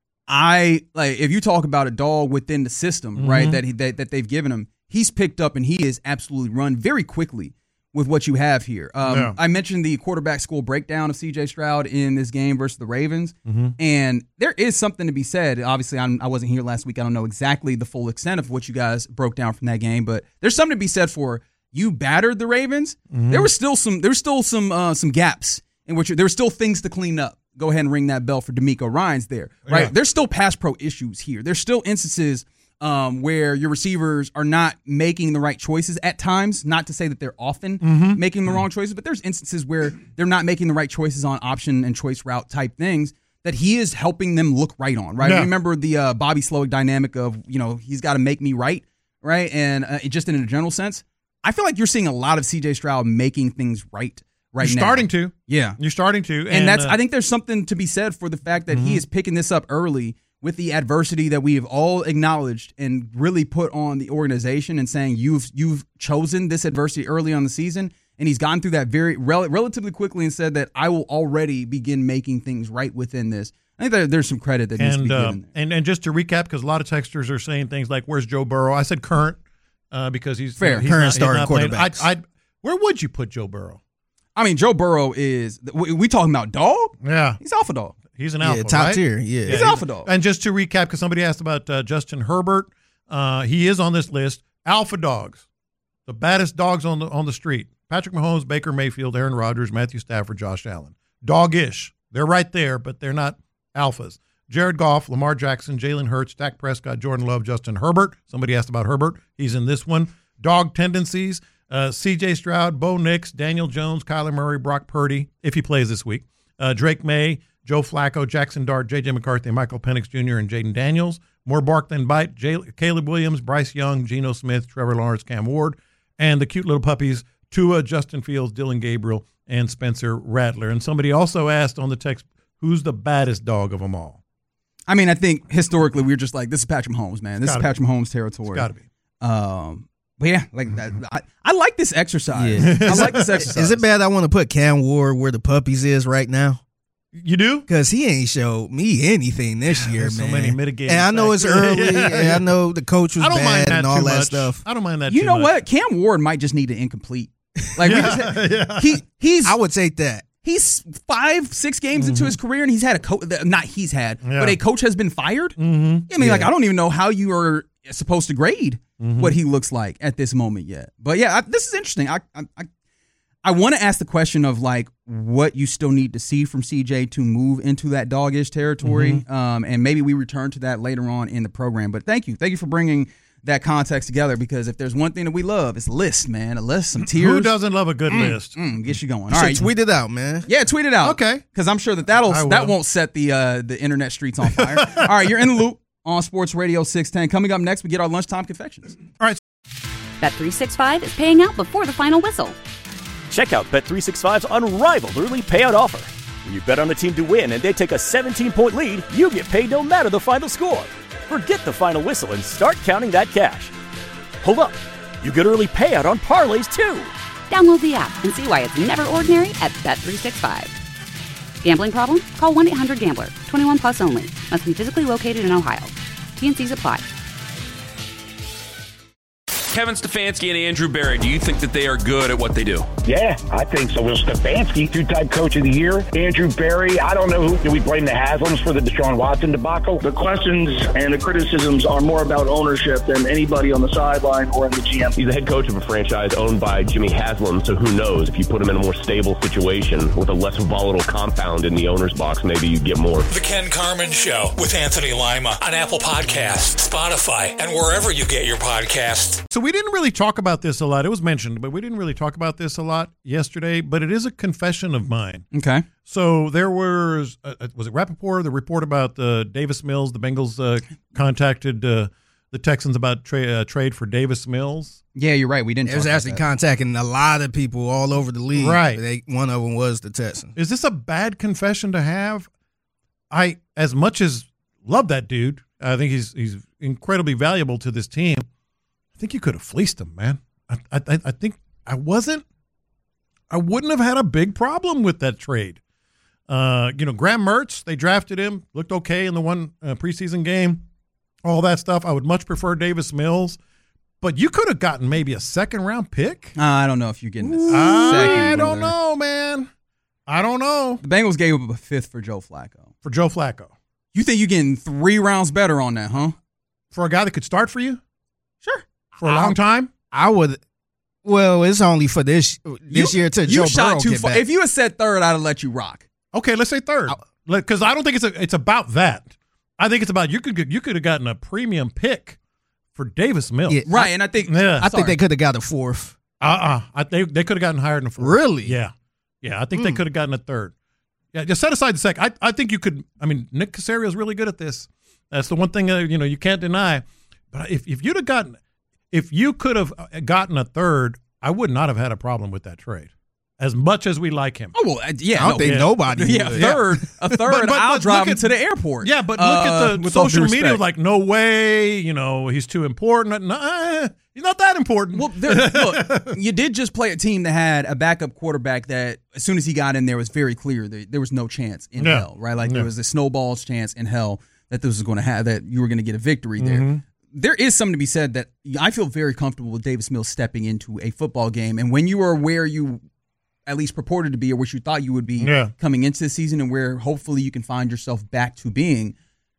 [SPEAKER 6] I like if you talk about a dog within the system,
[SPEAKER 7] Mm-hmm.
[SPEAKER 6] right? That he that, that they've given him, he's picked up and he is absolutely run very quickly with what you have here. Um,
[SPEAKER 7] Yeah.
[SPEAKER 6] I mentioned the quarterback school breakdown of C J Stroud in this game versus the Ravens,
[SPEAKER 7] Mm-hmm.
[SPEAKER 6] and there is something to be said. Obviously, I'm, I wasn't here last week. I don't know exactly the full extent of what you guys broke down from that game, but there's something to be said for you battered the Ravens.
[SPEAKER 7] Mm-hmm.
[SPEAKER 6] There was still some there was still some uh, some gaps in which there were still things to clean up. Go ahead and ring that bell for D'Amico Ryans there, right?
[SPEAKER 7] Yeah.
[SPEAKER 6] There's still pass pro issues here. There's still instances um, where your receivers are not making the right choices at times. Not to say that they're often
[SPEAKER 7] Mm-hmm.
[SPEAKER 6] making the wrong choices, but there's instances where they're not making the right choices on option and choice route type things that he is helping them look right on, right?
[SPEAKER 7] Yeah.
[SPEAKER 6] Remember the uh, Bobby Slowick dynamic of, you know, he's got to make me right, right? And uh, just in a general sense, I feel like you're seeing a lot of C J Stroud making things right right
[SPEAKER 7] You're
[SPEAKER 6] now.
[SPEAKER 7] starting to.
[SPEAKER 6] Yeah.
[SPEAKER 7] You're starting to. And,
[SPEAKER 6] And, that's
[SPEAKER 7] uh,
[SPEAKER 6] I think there's something to be said for the fact that
[SPEAKER 7] Mm-hmm.
[SPEAKER 6] he is picking this up early with the adversity that we have all acknowledged and really put on the organization and saying you've you've chosen this adversity early on the season, and he's gone through that very rel- relatively quickly and said that I will already begin making things right within this. I think that there's some credit that needs to
[SPEAKER 7] and,
[SPEAKER 6] be
[SPEAKER 7] uh,
[SPEAKER 6] given there.
[SPEAKER 7] and and just to recap, because a lot of texters are saying things like, "Where's Joe Burrow?" I said current uh, because he's
[SPEAKER 6] Fair.
[SPEAKER 7] He's
[SPEAKER 8] Current
[SPEAKER 7] not, he's
[SPEAKER 8] starting
[SPEAKER 7] not playing.
[SPEAKER 8] quarterbacks.
[SPEAKER 7] I'd, I'd, where would you put Joe Burrow?
[SPEAKER 6] I mean, Joe Burrow is we, we talking about dog?
[SPEAKER 7] Yeah,
[SPEAKER 6] He's alpha dog.
[SPEAKER 7] he's an
[SPEAKER 8] Yeah,
[SPEAKER 7] alpha,
[SPEAKER 8] top
[SPEAKER 7] right?
[SPEAKER 8] tier. Yeah.
[SPEAKER 6] He's alpha dog.
[SPEAKER 7] And just to recap, because somebody asked about uh, Justin Herbert, uh, he is on this list. Alpha dogs, the baddest dogs on the on the street: Patrick Mahomes, Baker Mayfield, Aaron Rodgers, Matthew Stafford, Josh Allen. Doggish. They're right there, but they're not alphas. Jared Goff, Lamar Jackson, Jalen Hurts, Dak Prescott, Jordan Love, Justin Herbert. Somebody asked about Herbert. He's in this one. Dog tendencies: uh, C J Stroud, Bo Nix, Daniel Jones, Kyler Murray, Brock Purdy, if he plays this week. Uh, Drake May, Joe Flacco, Jackson Dart, J J McCarthy, Michael Penix Junior, and Jaden Daniels. More bark than bite: J- Caleb Williams, Bryce Young, Geno Smith, Trevor Lawrence, Cam Ward, and the cute little puppies: Tua, Justin Fields, Dylan Gabriel, and Spencer Rattler. And somebody also asked on the text, who's the baddest dog of them all?
[SPEAKER 6] I mean, I think historically we're just like, this is Patrick Mahomes, man. This is
[SPEAKER 7] Gotta
[SPEAKER 6] Patrick Mahomes territory.
[SPEAKER 7] It's got to be.
[SPEAKER 6] Um, but yeah, like that, I, I like this exercise.
[SPEAKER 8] Yeah.
[SPEAKER 6] I like this exercise.
[SPEAKER 8] Is it bad I want to put Cam Ward where the puppies is right now?
[SPEAKER 7] You do?
[SPEAKER 8] Because he ain't showed me anything this year,
[SPEAKER 7] There's so
[SPEAKER 8] man.
[SPEAKER 7] many mitigating
[SPEAKER 8] And I know it's
[SPEAKER 7] factors.
[SPEAKER 8] early, and I know the coach was
[SPEAKER 7] I don't mind
[SPEAKER 8] bad
[SPEAKER 7] that
[SPEAKER 8] and all
[SPEAKER 7] too
[SPEAKER 8] that
[SPEAKER 7] much.
[SPEAKER 8] stuff.
[SPEAKER 7] I don't mind that
[SPEAKER 6] You
[SPEAKER 7] too
[SPEAKER 6] know
[SPEAKER 7] much.
[SPEAKER 6] what? Cam Ward might just need an incomplete. Like we just,
[SPEAKER 7] yeah.
[SPEAKER 6] he he's
[SPEAKER 8] I would take that.
[SPEAKER 6] he's five six games into his career and he's had a coach. Not he's had,
[SPEAKER 7] Yeah.
[SPEAKER 6] but a coach has been fired.
[SPEAKER 7] Mm-hmm.
[SPEAKER 6] I mean, like
[SPEAKER 8] Yeah.
[SPEAKER 6] I don't even know how you are supposed to grade
[SPEAKER 7] Mm-hmm.
[SPEAKER 6] what he looks like at this moment yet. But yeah, I, this is interesting. I I I, I want to ask the question of like what you still need to see from C J to move into that doggish territory,
[SPEAKER 7] Mm-hmm.
[SPEAKER 6] um, and maybe we return to that later on in the program. But thank you, thank you for bringing that context together, because if there's one thing that we love, it's a list, man. A list, some tiers.
[SPEAKER 7] Who doesn't love a good list?
[SPEAKER 6] Mm, get you going. All
[SPEAKER 8] So
[SPEAKER 6] right,
[SPEAKER 8] tweet it out, man.
[SPEAKER 6] yeah, tweet it out.
[SPEAKER 7] Okay.
[SPEAKER 6] Because I'm sure that that'll
[SPEAKER 7] I will.
[SPEAKER 6] that won't set the uh, the internet streets on fire. All right, you're in the loop on Sports Radio six ten. Coming up next, we get our lunchtime confections.
[SPEAKER 7] All right.
[SPEAKER 1] Bet three sixty-five is paying out before the final whistle.
[SPEAKER 2] Check out Bet three sixty-five's unrivaled early payout offer. When you bet on a team to win and they take a seventeen-point lead, you get paid no matter the final score. Forget the final whistle and start counting that cash. Hold up. You get early payout on parlays, too.
[SPEAKER 1] Download the app and see why it's never ordinary at Bet three sixty-five. Gambling problem? Call one eight hundred gambler. twenty-one plus only. Must be physically located in Ohio. T and C's apply.
[SPEAKER 3] Kevin Stefanski and Andrew Berry, do you think that they are good at what they do?
[SPEAKER 9] Yeah, I think so. Will Stefanski, two-time coach of the year. Andrew Berry, I don't know who. Do we blame the Haslams for the Deshaun Watson debacle?
[SPEAKER 10] The questions and the criticisms are more about ownership than anybody on the sideline or in the G M.
[SPEAKER 11] He's the head coach of a franchise owned by Jimmy Haslam, so who knows? If you put him in a more stable situation with a less volatile compound in the owner's box, maybe you get more.
[SPEAKER 5] The Ken Carman Show with Anthony Lima on Apple Podcasts, Spotify, and wherever you get your podcasts.
[SPEAKER 7] So we didn't really talk about this a lot. It was mentioned, but we didn't really talk about this a lot yesterday, but it is a confession of mine.
[SPEAKER 6] Okay.
[SPEAKER 7] So there was, uh, was it Rappaport, the report about uh, Davis Mills, the Bengals uh, contacted uh, the Texans about tra- uh, trade for Davis Mills.
[SPEAKER 6] Yeah, you're right. We didn't.
[SPEAKER 8] It was actually
[SPEAKER 6] that.
[SPEAKER 8] contacting a lot of people all over the league.
[SPEAKER 7] Right.
[SPEAKER 8] They, one of them was the Texans.
[SPEAKER 7] Is this a bad confession to have? I, as much as love that dude, I think he's he's incredibly valuable to this team. I think you could have fleeced him, man. I I, I think I wasn't. I wouldn't have had a big problem with that trade. Uh, you know, Graham Mertz, they drafted him, looked okay in the one uh, preseason game, all that stuff. I would much prefer Davis Mills, but you could have gotten maybe a second round pick.
[SPEAKER 6] Uh, I don't know if you're getting a second.
[SPEAKER 7] I don't
[SPEAKER 6] brother.
[SPEAKER 7] know, man. I don't know.
[SPEAKER 6] The Bengals gave up a fifth for Joe Flacco.
[SPEAKER 7] For Joe Flacco.
[SPEAKER 6] You think you're getting three rounds better on that, huh?
[SPEAKER 7] For a guy that could start for you?
[SPEAKER 6] Sure.
[SPEAKER 7] For a long time?
[SPEAKER 8] I would. Well, it's only for this this
[SPEAKER 6] you,
[SPEAKER 8] year to
[SPEAKER 6] you
[SPEAKER 8] Joe
[SPEAKER 6] shot
[SPEAKER 8] Burrow
[SPEAKER 6] too
[SPEAKER 8] get
[SPEAKER 6] far.
[SPEAKER 8] back.
[SPEAKER 6] If you had said third, I'd have let you rock.
[SPEAKER 7] Okay, let's say third, because I don't think it's a, it's about that. I think it's about you could you could have gotten a premium pick for Davis Mills,
[SPEAKER 8] Yeah,
[SPEAKER 6] right?
[SPEAKER 8] I,
[SPEAKER 6] and I think
[SPEAKER 7] yeah.
[SPEAKER 8] I think they could have got a fourth.
[SPEAKER 7] Uh uh they they could have gotten higher than a fourth.
[SPEAKER 8] Really?
[SPEAKER 7] Yeah, yeah. I think
[SPEAKER 8] Mm.
[SPEAKER 7] they could have gotten a third. Yeah, just set aside the second. I I think you could. I mean, Nick Caserio is really good at this. That's the one thing uh, you know you can't deny. But if if you'd have gotten, if you could have gotten a third, I would not have had a problem with that trade. As much as we like him.
[SPEAKER 6] Oh, well, uh, yeah.
[SPEAKER 8] I don't
[SPEAKER 6] no,
[SPEAKER 8] think
[SPEAKER 6] yeah.
[SPEAKER 8] nobody
[SPEAKER 6] Yeah,
[SPEAKER 8] would.
[SPEAKER 6] third, a third,
[SPEAKER 7] But- but-
[SPEAKER 6] I'll
[SPEAKER 7] but
[SPEAKER 6] drive
[SPEAKER 7] look
[SPEAKER 6] him
[SPEAKER 7] at-
[SPEAKER 6] to the airport.
[SPEAKER 7] Yeah, but look
[SPEAKER 6] uh,
[SPEAKER 7] at the
[SPEAKER 6] with all due
[SPEAKER 7] social media,
[SPEAKER 6] respect.
[SPEAKER 7] like, no way, you know, he's too important. No, he's not that important.
[SPEAKER 6] Well, there, look, you did just play a team that had a backup quarterback that, as soon as he got in there, was very clear that there was no chance in
[SPEAKER 7] Yeah.
[SPEAKER 6] hell, right? Like
[SPEAKER 7] Yeah.
[SPEAKER 6] there was a snowball's chance in hell that this was going to have, that you were going to get a victory there.
[SPEAKER 7] Mm-hmm.
[SPEAKER 6] There is something to be said that I feel very comfortable with Davis Mills stepping into a football game, and when you are where you at least purported to be, or what you thought you would be
[SPEAKER 7] Yeah.
[SPEAKER 6] coming into the season, and where hopefully you can find yourself back to being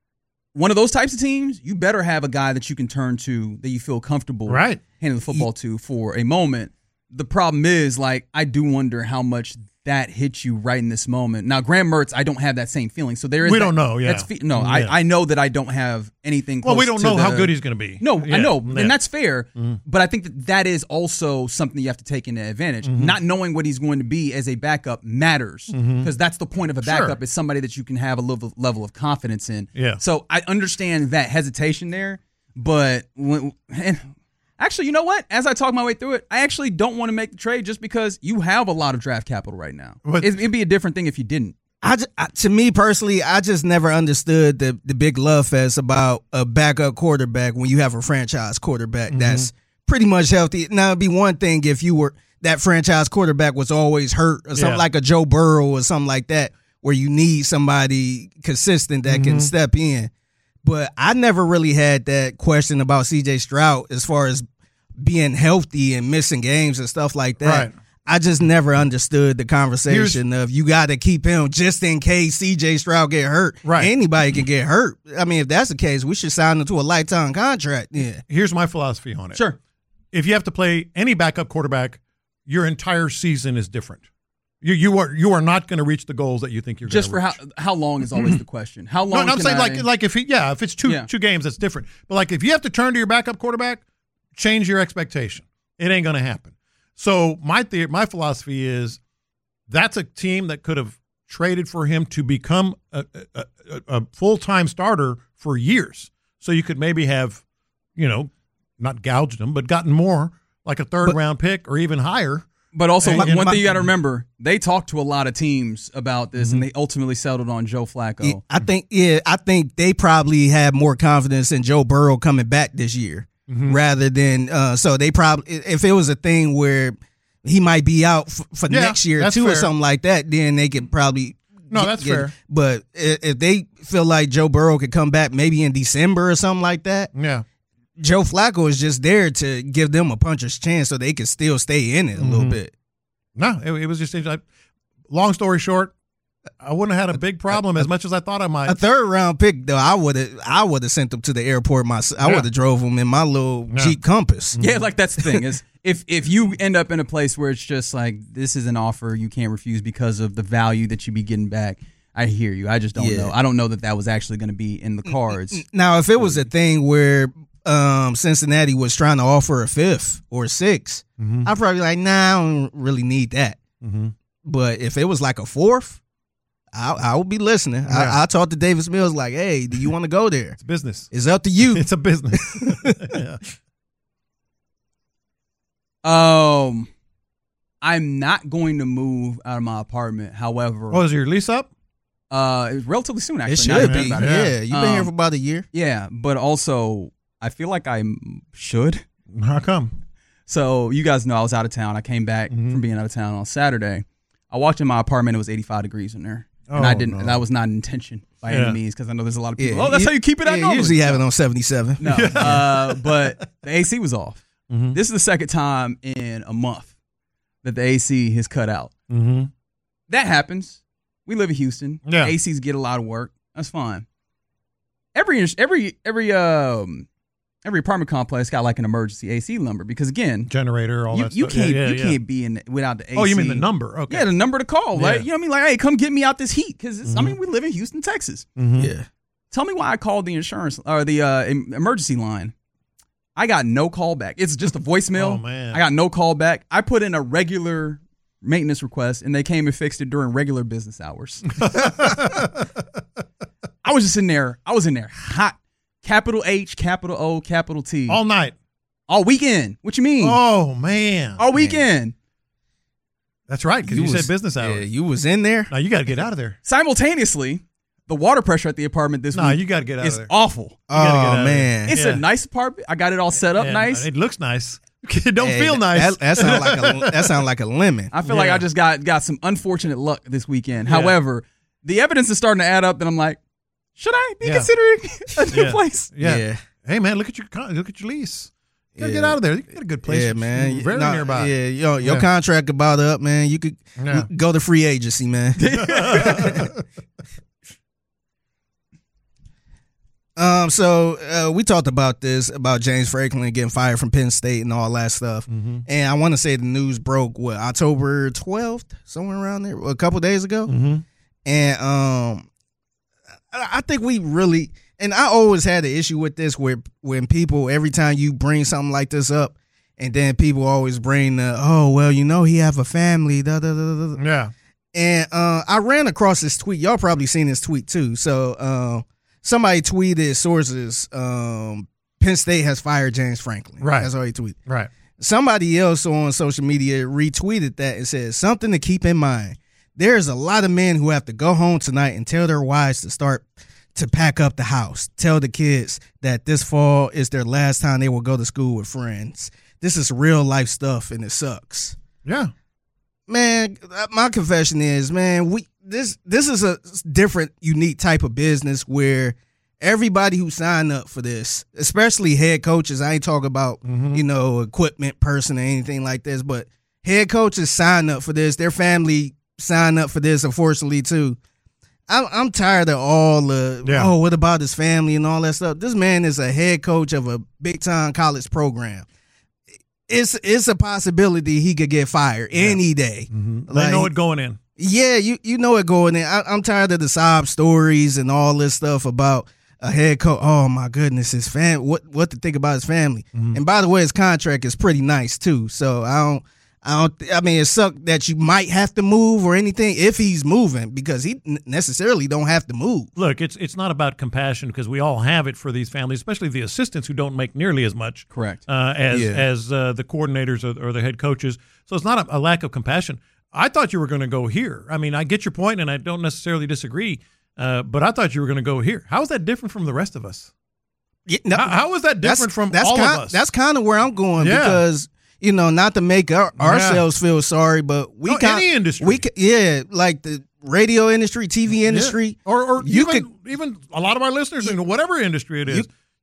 [SPEAKER 6] one of those types of teams, you better have a guy that you can turn to, that you feel comfortable
[SPEAKER 7] Right.
[SPEAKER 6] handing the football to for a moment. The problem is, like, I do wonder how much that hits you right in this moment. Now, Graham Mertz, I don't have that same feeling. So there is
[SPEAKER 7] We
[SPEAKER 6] that-
[SPEAKER 7] don't know, yeah.
[SPEAKER 6] That's fe- no,
[SPEAKER 7] Yeah.
[SPEAKER 6] I, I know that I don't have anything close
[SPEAKER 7] well, we don't
[SPEAKER 6] to
[SPEAKER 7] know
[SPEAKER 6] the-
[SPEAKER 7] how good he's going to be.
[SPEAKER 6] No,
[SPEAKER 7] Yeah.
[SPEAKER 6] I know,
[SPEAKER 7] Yeah.
[SPEAKER 6] and that's fair.
[SPEAKER 7] Mm-hmm.
[SPEAKER 6] But I think that that is also something you have to take into advantage. Not knowing what he's going to be as a backup matters, because that's the point of a
[SPEAKER 7] Mm-hmm. Sure.
[SPEAKER 6] backup, is somebody that you can have a level, level of confidence in.
[SPEAKER 7] Yeah.
[SPEAKER 6] So I understand that hesitation there, but when, and actually, you know what? As I talk my way through it, I actually don't want to make the trade just because you have a lot of draft capital right now.
[SPEAKER 7] But-
[SPEAKER 6] It, it'd be a different thing if you didn't.
[SPEAKER 8] I, ju- I to me personally, I just never understood the the big love fest about a backup quarterback when you have a franchise quarterback
[SPEAKER 7] Mm-hmm.
[SPEAKER 8] that's pretty much healthy. Now, it'd be one thing if you were that franchise quarterback was always hurt, or something
[SPEAKER 7] Yeah.
[SPEAKER 8] like a Joe Burrow or something like that, where you need somebody consistent that
[SPEAKER 7] Mm-hmm.
[SPEAKER 8] can step in. But I never really had that question about C J Stroud as far as being healthy and missing games and stuff like that.
[SPEAKER 7] Right.
[SPEAKER 8] I just never understood the conversation of you got to keep him just in case C J Stroud get hurt.
[SPEAKER 7] Right.
[SPEAKER 8] Anybody can get hurt. I mean, if that's the case, we should sign him to a lifetime contract. Yeah.
[SPEAKER 7] Here's my philosophy on it.
[SPEAKER 6] Sure.
[SPEAKER 7] If you have to play any backup quarterback, your entire season is different. You you are you are not going to reach the goals that you think you're going to
[SPEAKER 6] Just for how how long is always the question. How
[SPEAKER 7] No,
[SPEAKER 6] long?
[SPEAKER 7] no, I'm
[SPEAKER 6] can
[SPEAKER 7] saying
[SPEAKER 6] I-
[SPEAKER 7] like like if he, yeah, if it's two
[SPEAKER 6] Yeah.
[SPEAKER 7] two games, that's different. But like if you have to turn to your backup quarterback, change your expectation. It ain't going to happen. So my the- my philosophy is that's a team that could have traded for him to become a, a, a, a full time starter for years. So you could maybe have, you know, not gouged him, but gotten more, like a third
[SPEAKER 8] But-
[SPEAKER 7] round pick or even higher.
[SPEAKER 6] But also,
[SPEAKER 7] And-
[SPEAKER 6] one
[SPEAKER 7] and
[SPEAKER 6] one
[SPEAKER 7] my-
[SPEAKER 6] thing you got to remember: they talked to a lot of teams about this,
[SPEAKER 7] Mm-hmm.
[SPEAKER 6] and they ultimately settled on Joe Flacco.
[SPEAKER 8] Yeah, I think yeah, I think they probably had more confidence in Joe Burrow coming back this year
[SPEAKER 7] Mm-hmm.
[SPEAKER 8] rather than uh, so they probably if it was a thing where he might be out f- for
[SPEAKER 7] Yeah,
[SPEAKER 8] next year
[SPEAKER 7] that's
[SPEAKER 8] too or
[SPEAKER 7] fair.
[SPEAKER 8] something like that, then they could probably
[SPEAKER 7] No,
[SPEAKER 8] get-
[SPEAKER 7] that's
[SPEAKER 8] get-
[SPEAKER 7] fair.
[SPEAKER 8] But i- if they feel like Joe Burrow could come back maybe in December or something like that,
[SPEAKER 7] Yeah.
[SPEAKER 8] Joe Flacco is just there to give them a puncher's chance so they can still stay in it a mm-hmm. little bit.
[SPEAKER 7] No, it, it was just like, long story short, I wouldn't have had a big problem as much as I thought I might.
[SPEAKER 8] A third round pick, though, I would have I would have sent them to the airport myself. I yeah. would have drove them in my little yeah. Jeep Compass.
[SPEAKER 6] Yeah, like that's the thing is if if you end up in a place where it's just like this is an offer you can't refuse because of the value that you be getting back. I hear you. I just don't yeah. know. I don't know that that was actually going to be in the cards.
[SPEAKER 8] Now, if it was a thing where um, Cincinnati was trying to offer a fifth or a sixth, mm-hmm. I'd probably be like, nah, I don't really need that. Mm-hmm. But if it was like a fourth, I, I would be listening. Yeah. I, I talked to Davis Mills like, hey, do you want to go there?
[SPEAKER 7] It's business.
[SPEAKER 8] It's up to you.
[SPEAKER 7] It's a business.
[SPEAKER 6] yeah. Um, I'm not going to move out of my apartment. However,
[SPEAKER 7] oh, is your lease up?
[SPEAKER 6] Uh, it was relatively soon. Actually,
[SPEAKER 8] it should be. Yeah. yeah, you've been um, here for about a year.
[SPEAKER 6] Yeah, but also I feel like I should.
[SPEAKER 7] How come?
[SPEAKER 6] So you guys know I was out of town. I came back mm-hmm. from being out of town on Saturday. I walked in my apartment. It was eighty-five degrees in there. And oh, I didn't. No. That was not an intention by yeah. any means because I know there's a lot of people. Yeah. Oh, that's
[SPEAKER 8] you,
[SPEAKER 6] how you keep it at
[SPEAKER 8] yeah, you usually have it on seventy-seven.
[SPEAKER 6] No, uh, but the A C was off. Mm-hmm. This is the second time in a month that the A C has cut out.
[SPEAKER 7] Mm-hmm.
[SPEAKER 6] That happens. We live in Houston.
[SPEAKER 7] Yeah.
[SPEAKER 6] A Cs get a lot of work. That's fine. Every every every um every apartment complex got like an emergency A C number because again,
[SPEAKER 7] generator, all
[SPEAKER 6] you,
[SPEAKER 7] that
[SPEAKER 6] you
[SPEAKER 7] stuff.
[SPEAKER 6] Can't
[SPEAKER 7] yeah, yeah,
[SPEAKER 6] you
[SPEAKER 7] yeah.
[SPEAKER 6] can't be in without the A C.
[SPEAKER 7] Oh, you mean the number? Okay.
[SPEAKER 6] Yeah, the number to call.
[SPEAKER 7] Yeah.
[SPEAKER 6] Like you know what I mean? Like, hey, come get me out this heat because mm-hmm. I mean we live in Houston, Texas.
[SPEAKER 7] Mm-hmm.
[SPEAKER 8] Yeah.
[SPEAKER 6] Tell me why I called the insurance or the uh, emergency line. I got no call back. It's just a voicemail.
[SPEAKER 7] Oh man.
[SPEAKER 6] I got no call back. I put in a regular maintenance request and they came and fixed it during regular business hours. I was just in there. I was in there hot. Capital H, capital O, capital T.
[SPEAKER 7] All night.
[SPEAKER 6] All weekend. What you mean?
[SPEAKER 7] Oh, man.
[SPEAKER 6] All weekend.
[SPEAKER 7] That's right, because you, you
[SPEAKER 8] was,
[SPEAKER 7] said business hours.
[SPEAKER 8] Yeah, you was in there.
[SPEAKER 7] Now, you got to get out of there.
[SPEAKER 6] Simultaneously, the water pressure at the apartment this
[SPEAKER 7] nah,
[SPEAKER 6] week
[SPEAKER 7] you got to get out
[SPEAKER 6] is
[SPEAKER 7] of there.
[SPEAKER 6] awful.
[SPEAKER 8] Oh, man.
[SPEAKER 6] It's
[SPEAKER 7] yeah.
[SPEAKER 6] a nice apartment. I got it all set up
[SPEAKER 7] yeah,
[SPEAKER 6] nice.
[SPEAKER 7] It looks nice. It don't
[SPEAKER 8] hey,
[SPEAKER 7] feel nice.
[SPEAKER 8] That, that sounds like a that sound like a lemon.
[SPEAKER 6] I feel
[SPEAKER 7] yeah.
[SPEAKER 6] like I just got, got some unfortunate luck this weekend. Yeah. However, the evidence is starting to add up that I'm like, should I be
[SPEAKER 7] yeah.
[SPEAKER 6] considering a new
[SPEAKER 7] yeah.
[SPEAKER 6] place?
[SPEAKER 7] Yeah.
[SPEAKER 8] yeah.
[SPEAKER 7] Hey man, look at your look at your lease. You gotta
[SPEAKER 8] yeah.
[SPEAKER 7] get out of there. You get a good place.
[SPEAKER 8] Yeah, man.
[SPEAKER 7] Very
[SPEAKER 8] no,
[SPEAKER 7] nearby.
[SPEAKER 8] Yeah, yo, your
[SPEAKER 7] yeah.
[SPEAKER 8] contract about up, man. You could
[SPEAKER 7] yeah.
[SPEAKER 8] go to free agency, man. um. So uh, we talked about this about James Franklin getting fired from Penn State and all that stuff.
[SPEAKER 7] Mm-hmm.
[SPEAKER 8] And I want to say the news broke what October twelfth, somewhere around there, a couple days ago.
[SPEAKER 7] Mm-hmm.
[SPEAKER 8] And um, I think we really. And I always had an issue with this where when people, every time you bring something like this up, and then people always bring the, oh, well, you know, he have a family. Da, da, da, da.
[SPEAKER 7] Yeah.
[SPEAKER 8] And uh, I ran across this tweet. Y'all probably seen this tweet too. So uh, somebody tweeted sources, um, Penn State has fired James Franklin.
[SPEAKER 7] Right.
[SPEAKER 8] That's all he tweeted.
[SPEAKER 7] Right.
[SPEAKER 8] Somebody else on social media retweeted that and said, something to keep in mind. There's a lot of men who have to go home tonight and tell their wives to start to pack up the house. Tell the kids that this fall is their last time they will go to school with friends. This is real life stuff and it sucks.
[SPEAKER 7] Yeah.
[SPEAKER 8] Man, my confession is, man, we this this is a different, unique type of business where everybody who signed up for this, especially head coaches, I ain't talking about, mm-hmm. you know, equipment person or anything like this, but head coaches sign up for this. Their family sign up for this, unfortunately, too. I'm, I'm tired of all the, yeah. oh, what about his family and all that stuff. This man is a head coach of a big-time college program. It's it's a possibility he could get fired yeah. any day.
[SPEAKER 7] Mm-hmm.
[SPEAKER 8] Like,
[SPEAKER 7] they know it going in.
[SPEAKER 8] Yeah, you you know it going in. I, I'm tired of the sob stories and all this stuff about a head coach. Oh, my goodness, his fam. What, what to think about his family. Mm-hmm. And by the way, his contract is pretty nice, too. So I don't. I don't. I mean, it sucks that you might have to move or anything if he's moving because he necessarily don't have to move.
[SPEAKER 7] Look, it's it's not about compassion because we all have it for these families, especially the assistants who don't make nearly as much.
[SPEAKER 6] Correct.
[SPEAKER 7] Uh, as
[SPEAKER 8] yeah.
[SPEAKER 7] as uh, the coordinators or, or the head coaches. So it's not a, a lack of compassion. I thought you were going to go here. I mean, I get your point, and I don't necessarily disagree. Uh, but I thought you were going to go here. How is that different from the rest of us?
[SPEAKER 8] Yeah, no,
[SPEAKER 7] how, how is that different
[SPEAKER 8] that's,
[SPEAKER 7] from
[SPEAKER 8] that's
[SPEAKER 7] all
[SPEAKER 8] kind,
[SPEAKER 7] of us?
[SPEAKER 8] That's kind of where I'm going
[SPEAKER 7] yeah.
[SPEAKER 8] because. You know, not to make our, ourselves yeah. feel sorry, but we
[SPEAKER 7] no,
[SPEAKER 8] kind
[SPEAKER 7] any industry,
[SPEAKER 8] we yeah, like the radio industry, T V industry,
[SPEAKER 7] yeah. or or
[SPEAKER 8] you
[SPEAKER 7] even
[SPEAKER 8] could
[SPEAKER 7] even a lot of our listeners in whatever industry it is.
[SPEAKER 8] You,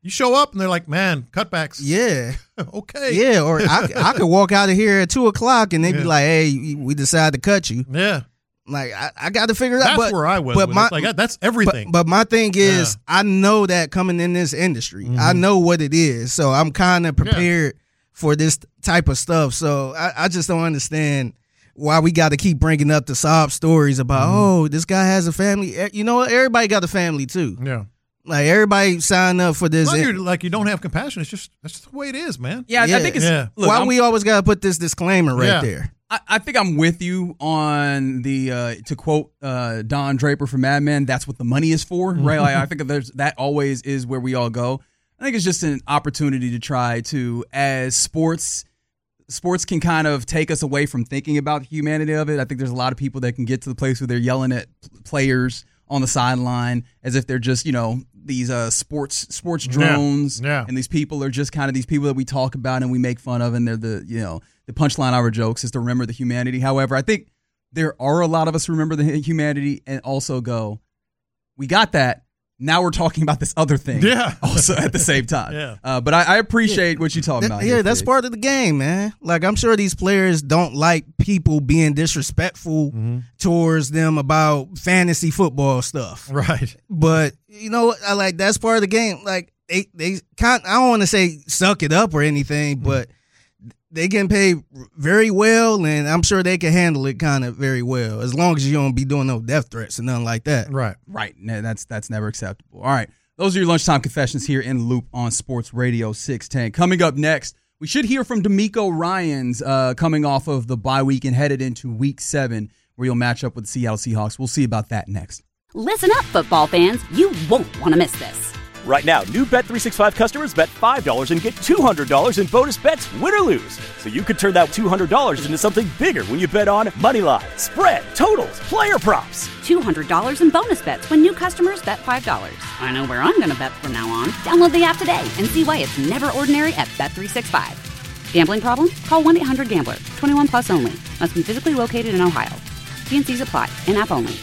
[SPEAKER 7] You show up and they're like, man, cutbacks.
[SPEAKER 8] Yeah.
[SPEAKER 7] Okay.
[SPEAKER 8] Yeah, or I, I could walk out of here at two o'clock and they'd
[SPEAKER 7] Yeah.
[SPEAKER 8] be like, hey, we decided to cut you.
[SPEAKER 7] Yeah.
[SPEAKER 8] Like, I, I got to figure it
[SPEAKER 7] That's
[SPEAKER 8] out. But,
[SPEAKER 7] where I was.
[SPEAKER 8] But
[SPEAKER 7] with
[SPEAKER 8] my,
[SPEAKER 7] it. Like, that's everything.
[SPEAKER 8] But, but my thing is, yeah. I know that coming in this industry, mm-hmm. I know what it is. So I'm kind of prepared yeah. for this type of stuff. So I, I just don't understand why we got to keep bringing up the sob stories about, mm-hmm. oh, this guy has a family. You know what? Everybody got a family too.
[SPEAKER 7] Yeah.
[SPEAKER 8] Like, everybody signed up for this.
[SPEAKER 7] Well, you're, like, you don't have compassion. It's just, that's just the way it is, man.
[SPEAKER 6] Yeah, yeah. I think it's,
[SPEAKER 7] yeah.
[SPEAKER 6] look,
[SPEAKER 8] why
[SPEAKER 6] I'm,
[SPEAKER 8] we always got to put this disclaimer right
[SPEAKER 7] yeah.
[SPEAKER 8] there.
[SPEAKER 6] I, I think I'm with you on the, uh, to quote uh, Don Draper from Mad Men, that's what the money is for, right? Like, I think there's that always is where we all go. I think it's just an opportunity to try to, as sports, sports can kind of take us away from thinking about the humanity of it. I think there's a lot of people that can get to the place where they're yelling at players on the sideline as if they're just, you know, these uh, sports sports drones,
[SPEAKER 7] yeah, yeah.
[SPEAKER 6] and these people are just kind of these people that we talk about and we make fun of, and they're the, you know, the punchline of our jokes is to remember the humanity. However, I think there are a lot of us who remember the humanity and also go, we got that. Now we're talking about this other thing,
[SPEAKER 7] yeah.
[SPEAKER 6] also at the same time.
[SPEAKER 7] yeah.
[SPEAKER 6] Uh, but I, I appreciate what you're talking
[SPEAKER 8] that,
[SPEAKER 6] about.
[SPEAKER 8] Yeah,
[SPEAKER 6] here,
[SPEAKER 8] that's
[SPEAKER 6] Fig.
[SPEAKER 8] part of the game, man. Like, I'm sure these players don't like people being disrespectful
[SPEAKER 7] mm-hmm.
[SPEAKER 8] towards them about fantasy football stuff.
[SPEAKER 7] Right.
[SPEAKER 8] But, you know, I like that's part of the game. Like, they, they kind I don't want to say suck it up or anything, mm-hmm. but they getting paid very well, and I'm sure they can handle it kind of very well, as long as you don't be doing no death threats and nothing like that.
[SPEAKER 7] Right.
[SPEAKER 6] Right. No, that's that's never acceptable. All right. Those are your lunchtime confessions here in Loop on Sports Radio six ten. Coming up next, we should hear from D'Amico Ryans uh, coming off of the bye week and headed into week seven, where you'll match up with the Seattle Seahawks. We'll see about that next.
[SPEAKER 1] Listen up, football fans. You won't want to miss this.
[SPEAKER 2] Right now, new Bet three sixty-five customers bet five dollars and get two hundred dollars in bonus bets, win or lose. So you could turn that two hundred dollars into something bigger when you bet on moneyline, spread, totals, player props.
[SPEAKER 1] two hundred dollars in bonus bets when new customers bet five dollars. I know where I'm going to bet from now on. Download the app today and see why it's never ordinary at Bet three sixty-five. Gambling problem? Call one eight hundred gambler. twenty-one plus only. Must be physically located in Ohio. T and C's apply. In-app only.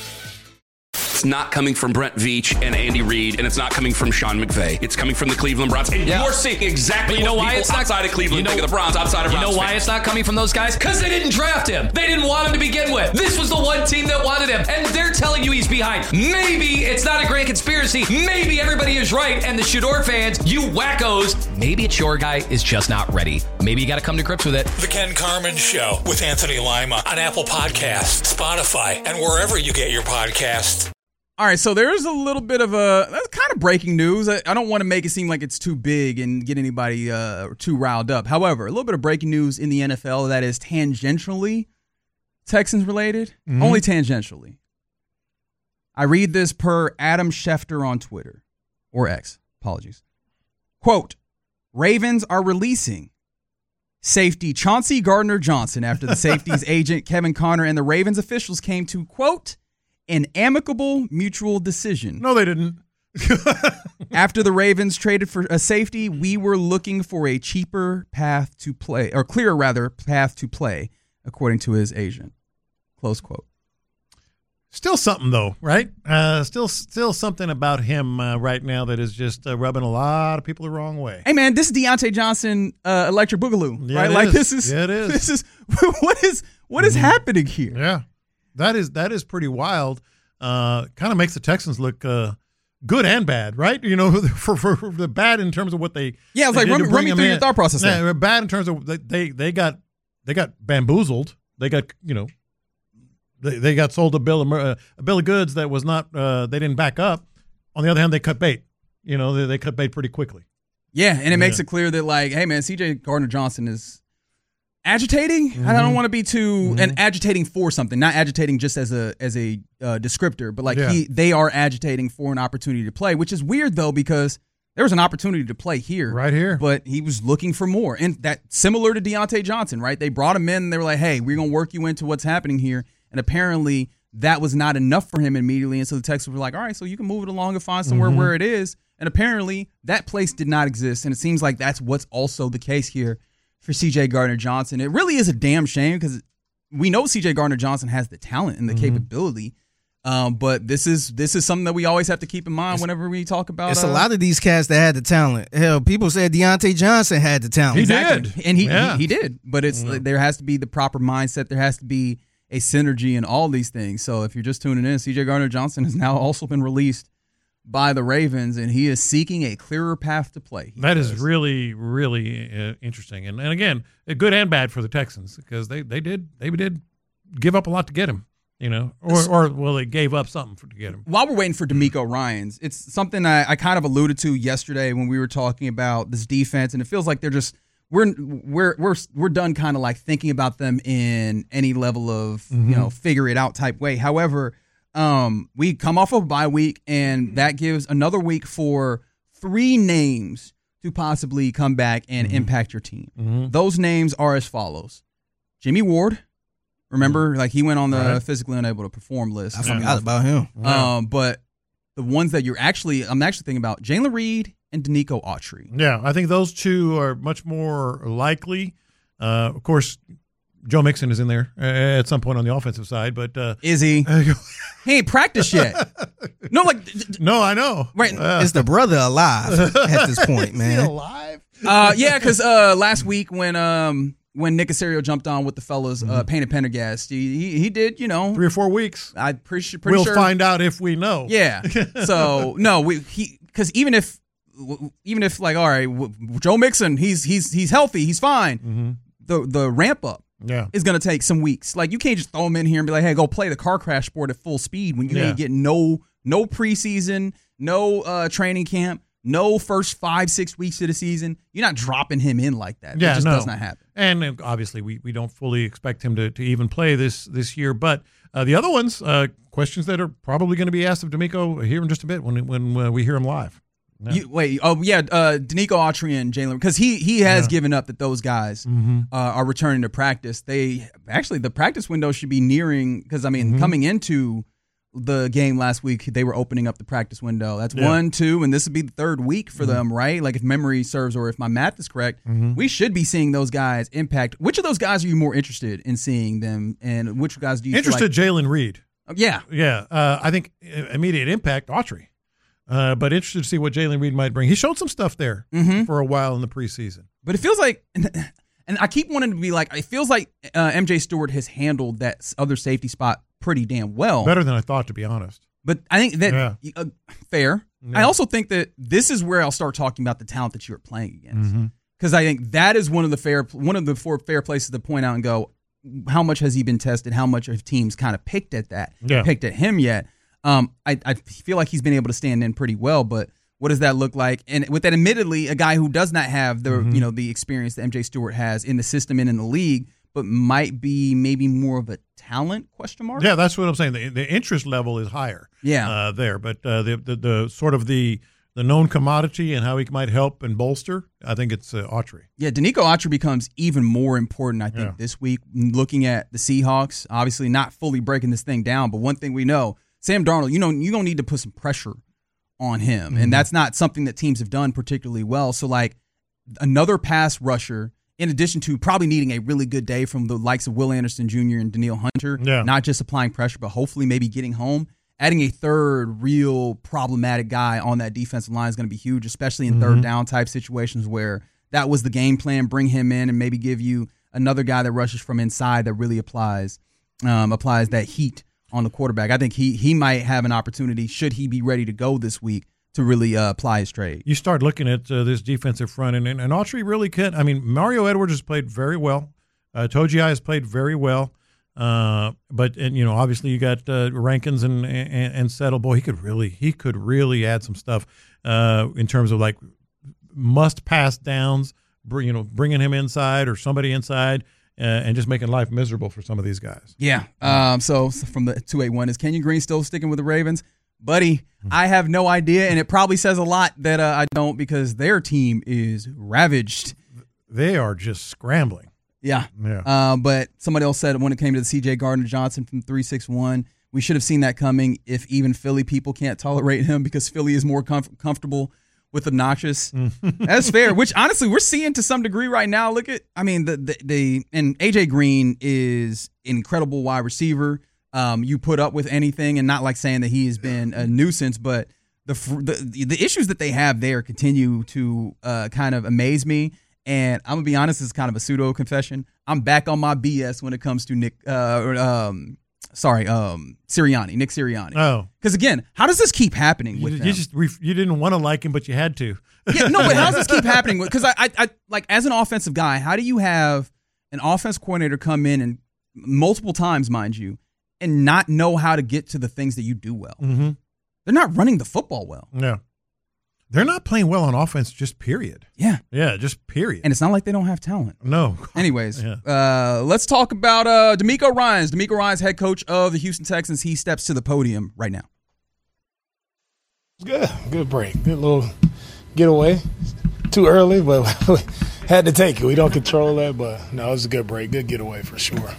[SPEAKER 3] It's not coming from Brent Veach and Andy Reid, and it's not coming from Sean McVay. It's coming from the Cleveland Browns. And
[SPEAKER 4] yeah.
[SPEAKER 3] you're seeing exactly
[SPEAKER 4] you know
[SPEAKER 3] what
[SPEAKER 4] why
[SPEAKER 3] people
[SPEAKER 4] it's not,
[SPEAKER 3] outside of Cleveland
[SPEAKER 4] you know,
[SPEAKER 3] think of the Browns, outside of
[SPEAKER 4] You
[SPEAKER 3] Browns
[SPEAKER 4] know why
[SPEAKER 3] fans.
[SPEAKER 4] it's not coming from those guys? Because they didn't draft him. They didn't want him to begin with. This was the one team that wanted him, and they're telling you he's behind. Maybe it's not a grand conspiracy. Maybe everybody is right, and the Shador fans, you wackos, maybe it's your guy is just not ready. Maybe you got to come to grips with it.
[SPEAKER 5] The Ken Carman Show with Anthony Lima on Apple Podcasts, Spotify, and wherever you get your podcasts.
[SPEAKER 6] All right, so there's a little bit of a that's kind of breaking news. I, I don't want to make it seem like it's too big and get anybody uh, too riled up. However, a little bit of breaking news in the N F L that is tangentially Texans related, mm-hmm. only tangentially. I read this per Adam Schefter on Twitter, or X, apologies. Quote, Ravens are releasing safety Chauncey Gardner-Johnson after the safety's agent Kevin Connor and the Ravens officials came to, quote, an amicable mutual decision.
[SPEAKER 7] No, they didn't.
[SPEAKER 6] After the Ravens traded for a safety, we were looking for a cheaper path to play, or clearer rather, path to play, according to his agent. Close quote.
[SPEAKER 7] Still something though, right? Uh, still, still something about him uh, right now that is just uh, rubbing a lot of people the wrong way.
[SPEAKER 6] Hey man, this is Deontay Johnson, uh, Electric Boogaloo,
[SPEAKER 7] yeah,
[SPEAKER 6] right?
[SPEAKER 7] It
[SPEAKER 6] like
[SPEAKER 7] is.
[SPEAKER 6] this is,
[SPEAKER 7] yeah, it is.
[SPEAKER 6] This is what is what is mm-hmm. happening here?
[SPEAKER 7] Yeah. That is that is pretty wild. Uh, kind of makes the Texans look uh, good and bad, right? You know, for, for, for the bad in terms of what they
[SPEAKER 6] yeah. It's like run, run me through your thought process.
[SPEAKER 7] Yeah, there. Bad in terms of they, they they got they got bamboozled. They got you know they, they got sold a bill of uh, a bill of goods that was not uh, they didn't back up. On the other hand, they cut bait. You know, they, they cut bait pretty quickly.
[SPEAKER 6] Yeah, and it
[SPEAKER 7] yeah.
[SPEAKER 6] makes it clear that like, hey man, C J Gardner-Johnson is agitating. Mm-hmm. I don't want to be too mm-hmm. and agitating for something, not agitating just as a as a uh, descriptor, but like
[SPEAKER 7] yeah.
[SPEAKER 6] he they are agitating for an opportunity to play, which is weird though because there was an opportunity to play here,
[SPEAKER 7] right here,
[SPEAKER 6] but he was looking for more, and that similar to Deontay Johnson, right? They brought him in, and they were like, "Hey, we're gonna work you into what's happening here," and apparently that was not enough for him immediately, and so the Texans were like, "All right, so you can move it along and find somewhere mm-hmm. where it is," and apparently that place did not exist, and it seems like that's what's also the case here for C J Gardner-Johnson. It really is a damn shame because we know C J Gardner-Johnson has the talent and the mm-hmm. capability, Um, but this is this is something that we always have to keep in mind it's, whenever we talk about.
[SPEAKER 8] It's
[SPEAKER 6] uh,
[SPEAKER 8] a lot of these cats that had the talent. Hell, people said Deontay Johnson had the talent.
[SPEAKER 7] He
[SPEAKER 6] exactly.
[SPEAKER 7] did,
[SPEAKER 6] and he,
[SPEAKER 7] yeah.
[SPEAKER 6] he he did. But it's mm-hmm. there has to be the proper mindset. There has to be a synergy in all these things. So if you're just tuning in, C J Gardner-Johnson has now also been released by the Ravens, and he is seeking a clearer path to play.
[SPEAKER 7] That says. is really, really uh, interesting. And and again, good and bad for the Texans because they, they did they did give up a lot to get him. You know, or, or well, they gave up something for, to get him.
[SPEAKER 6] While we're waiting for DeMeco Ryans, it's something I, I kind of alluded to yesterday when we were talking about this defense, and it feels like they're just we're we're we're we're done kind of like thinking about them in any level of mm-hmm. you know figure it out type way. However, um, we come off of a bye week, and that gives another week for three names to possibly come back and mm-hmm. impact your team. Mm-hmm. Those names are as follows: Jimmy Ward. Remember, like he went on the right. physically unable to perform list.
[SPEAKER 8] I forgot about him.
[SPEAKER 6] Wow. Um, but the ones that you're actually, I'm actually thinking about Jalen Reed and Danico Autry.
[SPEAKER 7] Yeah, I think those two are much more likely. Uh, of course, Joe Mixon is in there uh, at some point on the offensive side, but uh,
[SPEAKER 6] is he? He ain't practiced yet. No, like
[SPEAKER 7] no, I know.
[SPEAKER 6] Right,
[SPEAKER 8] uh, is the brother alive at this point, man?
[SPEAKER 7] Is he alive?
[SPEAKER 6] Uh, yeah, because uh, last week when um. when Nick Caserio jumped on with the fellas, mm-hmm. uh, Painted Pendergast, he, he he did, you know,
[SPEAKER 7] three or four weeks.
[SPEAKER 6] I pretty, pretty
[SPEAKER 7] we'll
[SPEAKER 6] sure.
[SPEAKER 7] We'll find out if we know.
[SPEAKER 6] Yeah. So no, we he because even if even if like all right, Joe Mixon, he's he's he's healthy, he's fine.
[SPEAKER 7] Mm-hmm.
[SPEAKER 6] The the ramp up
[SPEAKER 7] yeah.
[SPEAKER 6] is going to take some weeks. Like you can't just throw him in here and be like, hey, go play the car crash sport at full speed when you
[SPEAKER 7] yeah.
[SPEAKER 6] ain't getting no no preseason, no uh, training camp. No first five, six weeks of the season. You're not dropping him in like that.
[SPEAKER 7] Yeah,
[SPEAKER 6] it just
[SPEAKER 7] no.
[SPEAKER 6] does not happen.
[SPEAKER 7] And obviously, we, we don't fully expect him to, to even play this this year. But uh, the other ones, uh, questions that are probably going to be asked of DeMeco here in just a bit when when uh, we hear him live.
[SPEAKER 6] Yeah. You, wait, oh yeah, uh, Danico Autry and Jalen, because he he has yeah. given up that those guys
[SPEAKER 7] mm-hmm.
[SPEAKER 6] uh, are returning to practice. They actually the practice window should be nearing because I mean
[SPEAKER 7] mm-hmm.
[SPEAKER 6] coming into the game last week, they were opening up the practice window. That's
[SPEAKER 7] yeah.
[SPEAKER 6] one, two, and this would be the third week for mm-hmm. them, right? Like if memory serves or if my math is correct,
[SPEAKER 7] mm-hmm.
[SPEAKER 6] we should be seeing those guys impact. Which of those guys are you more interested in seeing them, and which guys do you
[SPEAKER 7] interested?
[SPEAKER 6] Feel like-
[SPEAKER 7] Jalen Reed.
[SPEAKER 6] Yeah,
[SPEAKER 7] yeah. Uh, I think immediate impact Autry, uh, but interested to see what Jalen Reed might bring. He showed some stuff there
[SPEAKER 6] mm-hmm.
[SPEAKER 7] for a while in the preseason,
[SPEAKER 6] but it feels like. And I keep wanting to be like, it feels like uh, M J Stewart has handled that other safety spot pretty damn well.
[SPEAKER 7] Better than I thought, to be honest.
[SPEAKER 6] But I think that,
[SPEAKER 7] yeah.
[SPEAKER 6] uh, fair.
[SPEAKER 7] Yeah.
[SPEAKER 6] I also think that this is where I'll start talking about the talent that you are playing against. Because
[SPEAKER 7] mm-hmm.
[SPEAKER 6] I think that is one of the fair one of the four fair places to point out and go, how much has he been tested? How much have teams kind of picked at that?
[SPEAKER 7] Yeah.
[SPEAKER 6] Picked at him yet? Um, I, I feel like he's been able to stand in pretty well, but what does that look like? And with that, admittedly, a guy who does not have the
[SPEAKER 7] mm-hmm.
[SPEAKER 6] you know the experience that M J Stewart has in the system and in the league, but might be maybe more of a talent question mark.
[SPEAKER 7] Yeah, that's what I'm saying. The, the interest level is higher.
[SPEAKER 6] Yeah,
[SPEAKER 7] uh, there, but uh, the, the the sort of the the known commodity and how he might help and bolster, I think it's uh, Autry.
[SPEAKER 6] Yeah, Danico Autry becomes even more important, I think,
[SPEAKER 7] yeah.
[SPEAKER 6] this week. Looking at the Seahawks, obviously not fully breaking this thing down, but one thing we know, Sam Darnold, you know, you're going to need to put some pressure on him,
[SPEAKER 7] mm-hmm.
[SPEAKER 6] and that's not something that teams have done particularly well. So, like, another pass rusher, in addition to probably needing a really good day from the likes of Will Anderson Junior and Danielle Hunter,
[SPEAKER 7] yeah.
[SPEAKER 6] not just applying pressure, but hopefully maybe getting home. Adding a third real problematic guy on that defensive line is going to be huge, especially in mm-hmm. third down type situations where that was the game plan. Bring him in and maybe give you another guy that rushes from inside that really applies um, applies that heat on the quarterback. I think he he might have an opportunity, should he be ready to go this week, to really uh, apply his trade.
[SPEAKER 7] You start looking at uh, this defensive front, and, and, and Autry really can. I mean, Mario Edwards has played very well. Uh, Togiai has played very well. Uh, but and you know, obviously you got uh, Rankins and, and and Settle. Boy, he could really he could really add some stuff uh, in terms of like must pass downs. Bring, you know, bringing him inside or somebody inside uh, and just making life miserable for some of these guys.
[SPEAKER 6] Yeah. Um. So, so from the two eight one, is Kenyon Green still sticking with the Ravens, buddy? I have no idea, and it probably says a lot that uh, I don't, because their team is ravaged.
[SPEAKER 7] They are just scrambling.
[SPEAKER 6] Yeah.
[SPEAKER 7] Yeah.
[SPEAKER 6] Uh, but somebody else said when it came to the C J Gardner-Johnson from three six one, we should have seen that coming if even Philly people can't tolerate him, because Philly is more comf- comfortable with obnoxious. That's fair, which honestly we're seeing to some degree right now. Look at, I mean, the, the, the and A J Green is an incredible wide receiver. um, you put up with anything, and not like saying that he has been a nuisance, but the the, the issues that they have there continue to uh, kind of amaze me. And I'm gonna be honest, it's kind of a pseudo confession. I'm back on my B S when it comes to Nick. Uh, um, sorry, um, Sirianni, Nick Sirianni.
[SPEAKER 7] Oh,
[SPEAKER 6] because again, how does this keep happening with
[SPEAKER 7] you,
[SPEAKER 6] them?
[SPEAKER 7] you just you didn't want to like him, but you had to.
[SPEAKER 6] Yeah, no, but how does this keep happening? Because I, I, I, like as an offensive guy, how do you have an offense coordinator come in and multiple times, mind you, and not know how to get to the things that you do well?
[SPEAKER 7] Mm-hmm.
[SPEAKER 6] They're not running the football well.
[SPEAKER 7] No. They're not playing well on offense, just period.
[SPEAKER 6] Yeah.
[SPEAKER 7] Yeah, just period.
[SPEAKER 6] And it's not like they don't have talent.
[SPEAKER 7] No.
[SPEAKER 6] Anyways,
[SPEAKER 7] yeah.
[SPEAKER 6] uh, let's talk about uh, DeMeco Ryans. DeMeco Ryans, head coach of the Houston Texans. He steps to the podium right now.
[SPEAKER 12] Good. Good break. Good little getaway. Too early, but had to take it. We don't control that, but no, it was a good break. Good getaway for sure.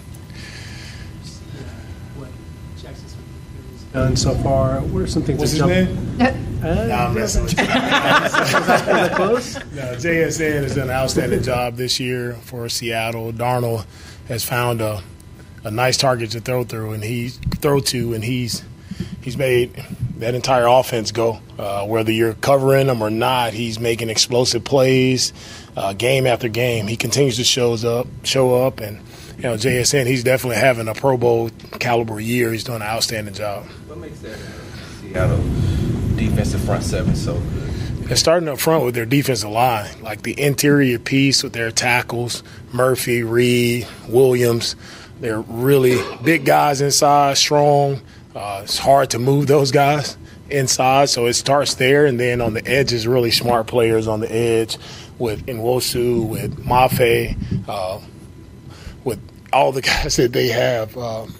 [SPEAKER 13] Done so far. What are some things
[SPEAKER 12] What's
[SPEAKER 13] that
[SPEAKER 12] his
[SPEAKER 13] jump?
[SPEAKER 12] name?
[SPEAKER 13] Uh,
[SPEAKER 12] no, I'm messing with you.
[SPEAKER 13] Was close?
[SPEAKER 12] No, J S N has done an outstanding job this year for Seattle. Darnold has found a, a nice target to throw through, and he's throw to, and he's he's made that entire offense go. Uh, whether you're covering him or not, he's making explosive plays, uh, game after game. He continues to shows up, show up, and. You know, J S N, he's definitely having a Pro Bowl caliber year. He's doing an outstanding job.
[SPEAKER 14] What makes that Seattle defensive front seven so good?
[SPEAKER 12] They're starting up front with their defensive line, like the interior piece with their tackles, Murphy, Reed, Williams. They're really big guys inside, strong. Uh, it's hard to move those guys inside, so it starts there. And then on the edges, really smart players on the edge with Nwosu, with Mafe, uh, with all the guys that they have, um,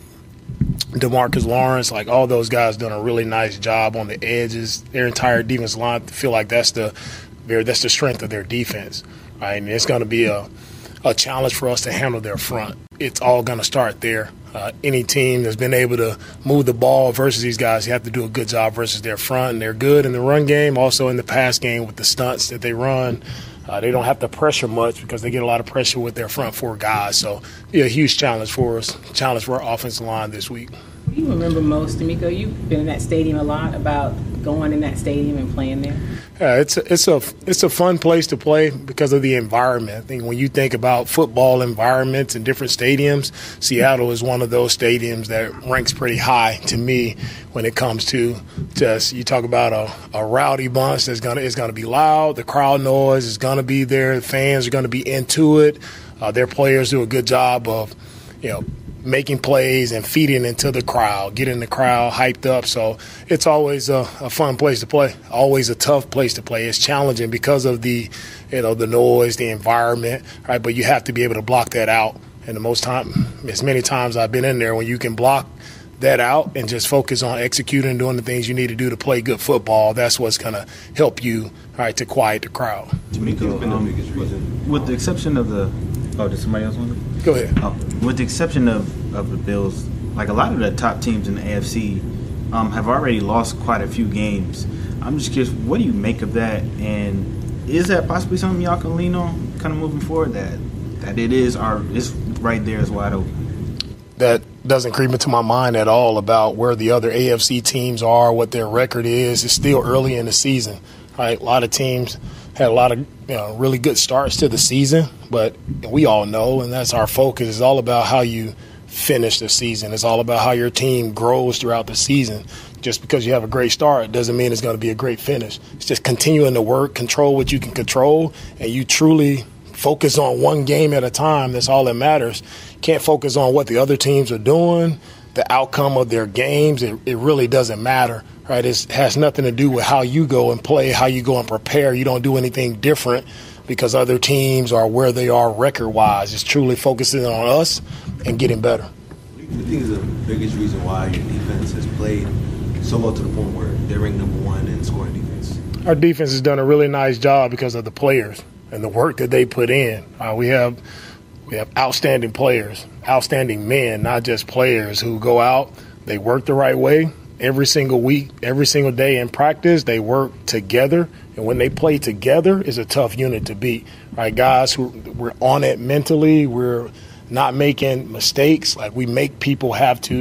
[SPEAKER 12] DeMarcus Lawrence, like all those guys done a really nice job on the edges. Their entire defense line, I feel like that's the that's the strength of their defense, right? And it's going to be a, a challenge for us to handle their front. It's all going to start there. Uh, any team that's been able to move the ball versus these guys, you have to do a good job versus their front. And they're good in the run game, also in the pass game with the stunts that they run. Uh, they don't have to pressure much because they get a lot of pressure with their front four guys. So, yeah, a huge challenge for us, challenge for our offensive line this week.
[SPEAKER 15] What do you remember most, DeMeco? You've been in that stadium a lot, about going in that stadium and playing there.
[SPEAKER 12] Yeah, it's a, it's a it's a fun place to play because of the environment. I think when you think about football environments in different stadiums, Seattle is one of those stadiums that ranks pretty high to me when it comes to just you talk about a, a rowdy bunch that's gonna is gonna be loud. The crowd noise is gonna be there. The fans are gonna be into it. Uh, their players do a good job of, you know, making plays and feeding into the crowd, getting the crowd hyped up. So it's always a, a fun place to play, always a tough place to play. It's challenging because of the, you know, the noise, the environment, right? But you have to be able to block that out. And the most time, as many times I've been in there, when you can block that out and just focus on executing, doing the things you need to do to play good football, that's what's going to help you, all right, to quiet the crowd.
[SPEAKER 14] DeMeco, um, the biggest reason. With the exception of the – oh, did somebody else want to?
[SPEAKER 12] Go ahead.
[SPEAKER 14] Uh, with the exception of, of the Bills, like a lot of the top teams in the A F C um, have already lost quite a few games. I'm just curious, what do you make of that? And is that possibly something y'all can lean on kind of moving forward, that that it is our it's right there is wide open?
[SPEAKER 12] That doesn't creep into my mind at all about where the other A F C teams are, what their record is. It's still early in the season, right? A lot of teams had a lot of, you know, really good starts to the season, but we all know, and that's our focus, it's all about how you finish the season. It's all about how your team grows throughout the season. Just because you have a great start doesn't mean it's going to be a great finish. It's just continuing to work, control what you can control, and you truly focus on one game at a time. That's all that matters. You can't focus on what the other teams are doing, the outcome of their games. It, it really doesn't matter. Right, it's, it has nothing to do with how you go and play, how you go and prepare. You don't do anything different because other teams are where they are record-wise. It's truly focusing on us and getting better.
[SPEAKER 14] What do you think is the biggest reason why your defense has played so well to the point where they're ranked number one in scoring defense?
[SPEAKER 12] Our defense has done a really nice job because of the players and the work that they put in. Uh, we have we have outstanding players, outstanding men, not just players who go out, they work the right way. Every single week, every single day in practice, they work together. And when they play together, it's a tough unit to beat. Right, guys, who we're on it mentally. We're not making mistakes. Like, we make people have to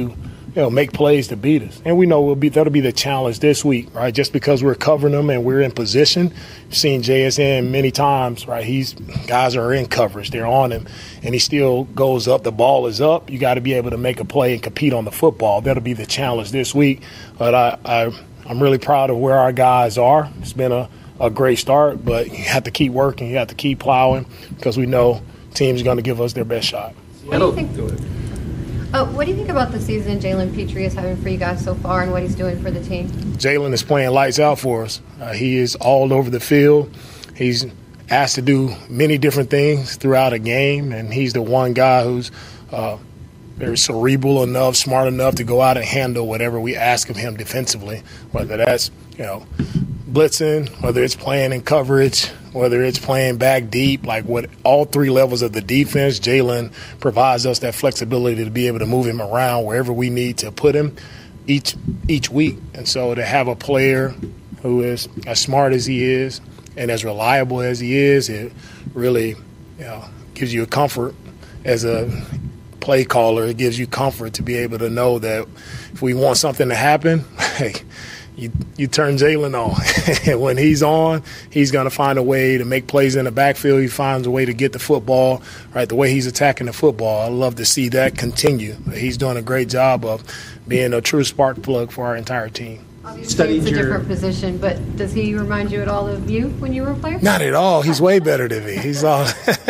[SPEAKER 12] you know, make plays to beat us. And we know we'll be, that'll be the challenge this week, right? Just because we're covering them and we're in position. You've seen J S N many times, right? He's guys are in coverage. They're on him, and he still goes up. The ball is up. You got to be able to make a play and compete on the football. That'll be the challenge this week. But I, I, I'm really proud of where our guys are. It's been a, a great start, but you have to keep working. You have to keep plowing because we know teams are going to give us their best shot.
[SPEAKER 16] What do you think? Uh, what do you think about the season Jalen Petrie is having for you guys so far and what he's doing for the team?
[SPEAKER 12] Jalen is playing lights out for us. Uh, he is all over the field. He's asked to do many different things throughout a game, and he's the one guy who's uh, very cerebral enough, smart enough to go out and handle whatever we ask of him defensively, whether that's, you know, blitzing, whether it's playing in coverage, whether it's playing back deep, like what all three levels of the defense, Jalen provides us that flexibility to be able to move him around wherever we need to put him each each week. And so to have a player who is as smart as he is and as reliable as he is, it really, you know, gives you a comfort as a play caller. It gives you comfort to be able to know that if we want something to happen, hey, You, you turn Jalen on. And when he's on, he's going to find a way to make plays in the backfield. He finds a way to get the football, right, the way he's attacking the football. I love to see that continue. He's doing a great job of being a true spark plug for our entire team.
[SPEAKER 16] Obviously, it's a different position, but does he remind you at all of you when you were a player?
[SPEAKER 12] Not at all. He's way better than me. He's all.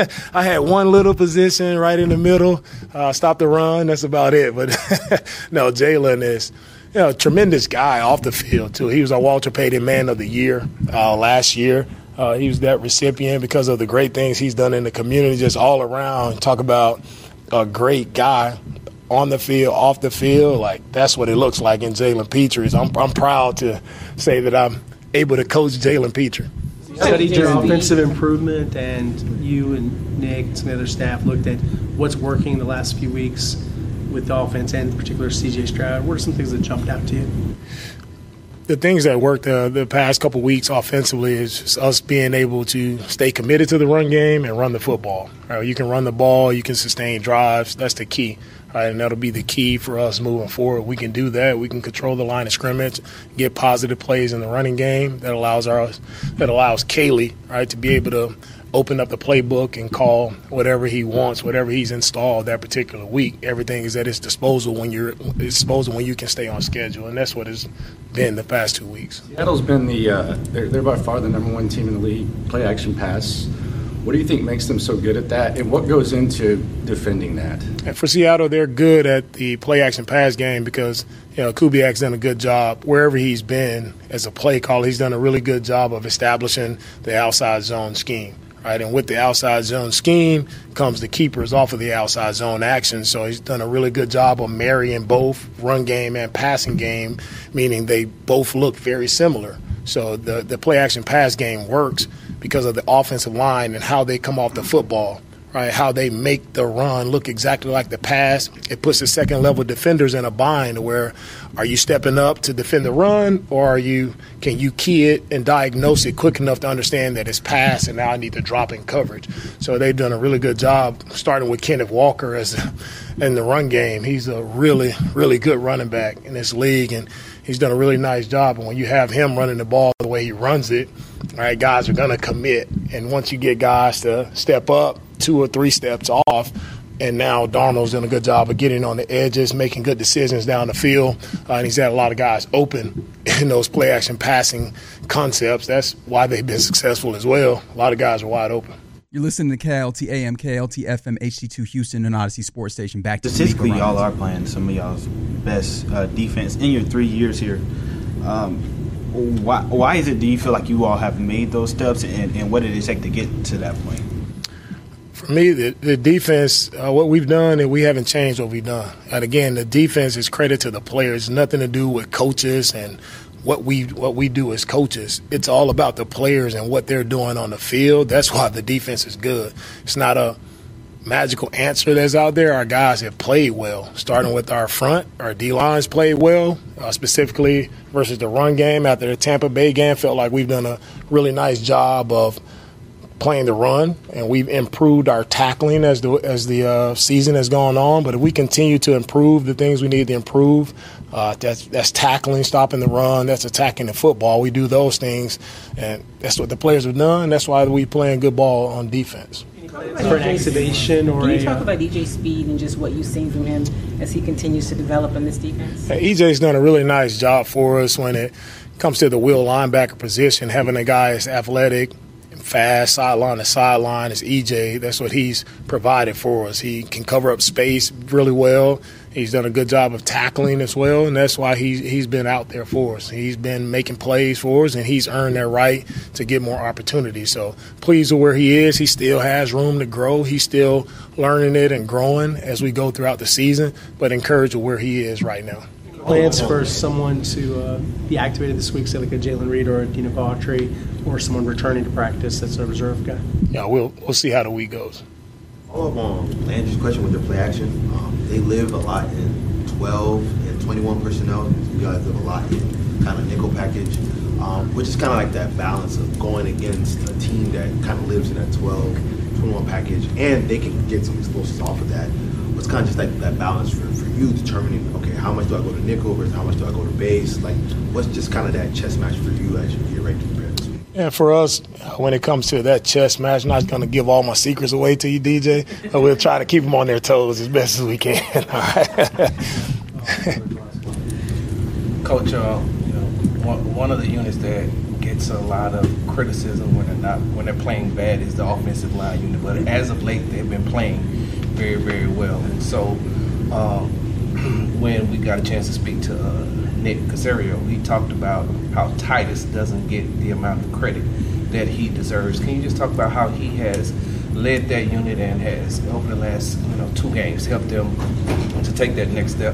[SPEAKER 12] I had one little position right in the middle, uh, stop the run. That's about it. But no, Jalen is, you know, a tremendous guy off the field too. He was our Walter Payton Man of the Year uh, last year. Uh, he was that recipient because of the great things he's done in the community, just all around. Talk about a great guy. On the field, off the field, like that's what it looks like in Jalen Petrie. I'm, I'm proud to say that I'm able to coach Jalen Petrie.
[SPEAKER 13] You studied your offensive improvement, and you and Nick and some of the other staff looked at what's working the last few weeks with the offense, and in particular C J Stroud. What are some things that jumped out to you?
[SPEAKER 12] The things that worked uh, the past couple weeks offensively is just us being able to stay committed to the run game and run the football. Right? You can run the ball, you can sustain drives. That's the key. Right, and that'll be the key for us moving forward. We can do that. We can control the line of scrimmage, get positive plays in the running game. That allows our that allows Kaylee, right, to be able to open up the playbook and call whatever he wants, whatever he's installed that particular week. Everything is at his disposal when you're disposal when you can stay on schedule, and that's what it's been the past two weeks.
[SPEAKER 17] Seattle's been the uh, they're, they're by far the number one team in the league, play action pass. What do you think makes them so good at that, and what goes into defending that?
[SPEAKER 12] And for Seattle, they're good at the play-action pass game because, you know, Kubiak's done a good job wherever he's been as a play caller. He's done a really good job of establishing the outside zone scheme, right? And with the outside zone scheme comes the keepers off of the outside zone action. So he's done a really good job of marrying both run game and passing game, meaning they both look very similar. So the, the play-action pass game works because of the offensive line and how they come off the football, right? How they make the run look exactly like the pass. It puts the second-level defenders in a bind where are you stepping up to defend the run, or are you can you key it and diagnose it quick enough to understand that it's pass and now I need to drop in coverage. So they've done a really good job starting with Kenneth Walker as in the run game. He's a really, really good running back in this league, and he's done a really nice job. And when you have him running the ball the way he runs it, all right, guys are going to commit. And once you get guys to step up two or three steps off, and now Darnold's done a good job of getting on the edges, making good decisions down the field, uh, and he's had a lot of guys open in those play-action passing concepts. That's why they've been successful as well. A lot of guys are wide open.
[SPEAKER 6] You're listening to K L T A M, K L T F M, H D two Houston, and Odyssey Sports Station. Back to
[SPEAKER 14] statistically,
[SPEAKER 6] D'Amico
[SPEAKER 14] y'all
[SPEAKER 6] Ryans.
[SPEAKER 14] are playing some of y'all's best uh, defense in your three years here. Um, why, why is it do you feel like you all have made those steps, and, and what did it take to get to that point?
[SPEAKER 12] For me, the, the defense, uh, what we've done, and we haven't changed what we've done. And again, the defense is credit to the players. It's nothing to do with coaches and what we what we do as coaches. It's all about the players and what they're doing on the field. That's why the defense is good. It's not a magical answer that's out there. Our guys have played well, starting with our front. Our D-lines played well, uh, specifically versus the run game. After the Tampa Bay game, felt like we've done a really nice job of playing the run, and we've improved our tackling as the as the uh, season has gone on. But if we continue to improve the things we need to improve, uh, that's that's tackling, stopping the run, that's attacking the football. We do those things, and that's what the players have done. That's why we playing good ball on defense.
[SPEAKER 13] For an activation or
[SPEAKER 15] Can you
[SPEAKER 13] a,
[SPEAKER 15] talk about E J's speed and just what you've seen from him as he continues to develop in this defense?
[SPEAKER 12] Hey, E J's done a really nice job for us when it comes to the will linebacker position, having a guy that's athletic, fast, sideline to sideline is E J. That's what he's provided for us. He can cover up space really well. He's done a good job of tackling as well, and that's why he's, he's been out there for us. He's been making plays for us, and he's earned that right to get more opportunities. So pleased with where he is. He still has room to grow. He's still learning it and growing as we go throughout the season, but encouraged with where he is right now.
[SPEAKER 13] Plans for someone to uh, be activated this week, say like a Jalen Reed or a Dino Autry, or someone returning to practice that's a reserve guy?
[SPEAKER 12] Yeah, we'll we'll see how the week goes.
[SPEAKER 18] Follow up on Landry's question with their play action. Um, they live a lot in twelve and twenty-one personnel. You guys live a lot in kind of nickel package, um, which is kind of like that balance of going against a team that kind of lives in that twelve, twenty-one package, and they can get some explosives off of that. What's kind of just like that balance for, for you determining, okay, how much do I go to nickel versus how much do I go to base? Like, what's just kind of that chess match for you as you get ready to prepare this week?
[SPEAKER 12] Yeah, for us, when it comes to that chess match, I'm not going to give all my secrets away to you, D J, but we'll try to keep them on their toes as best as we can. All right.
[SPEAKER 19] Coach, uh, you know, one, one of the units that gets a lot of criticism when they're not when they're playing bad is the offensive line unit. But as of late, they've been playing very, very well. And so um, when we got a chance to speak to uh, Nick Caserio, he talked about how Titus doesn't get the amount of credit that he deserves. Can you just talk about how he has led that unit and has, over the last you know two games, helped them to take that next step?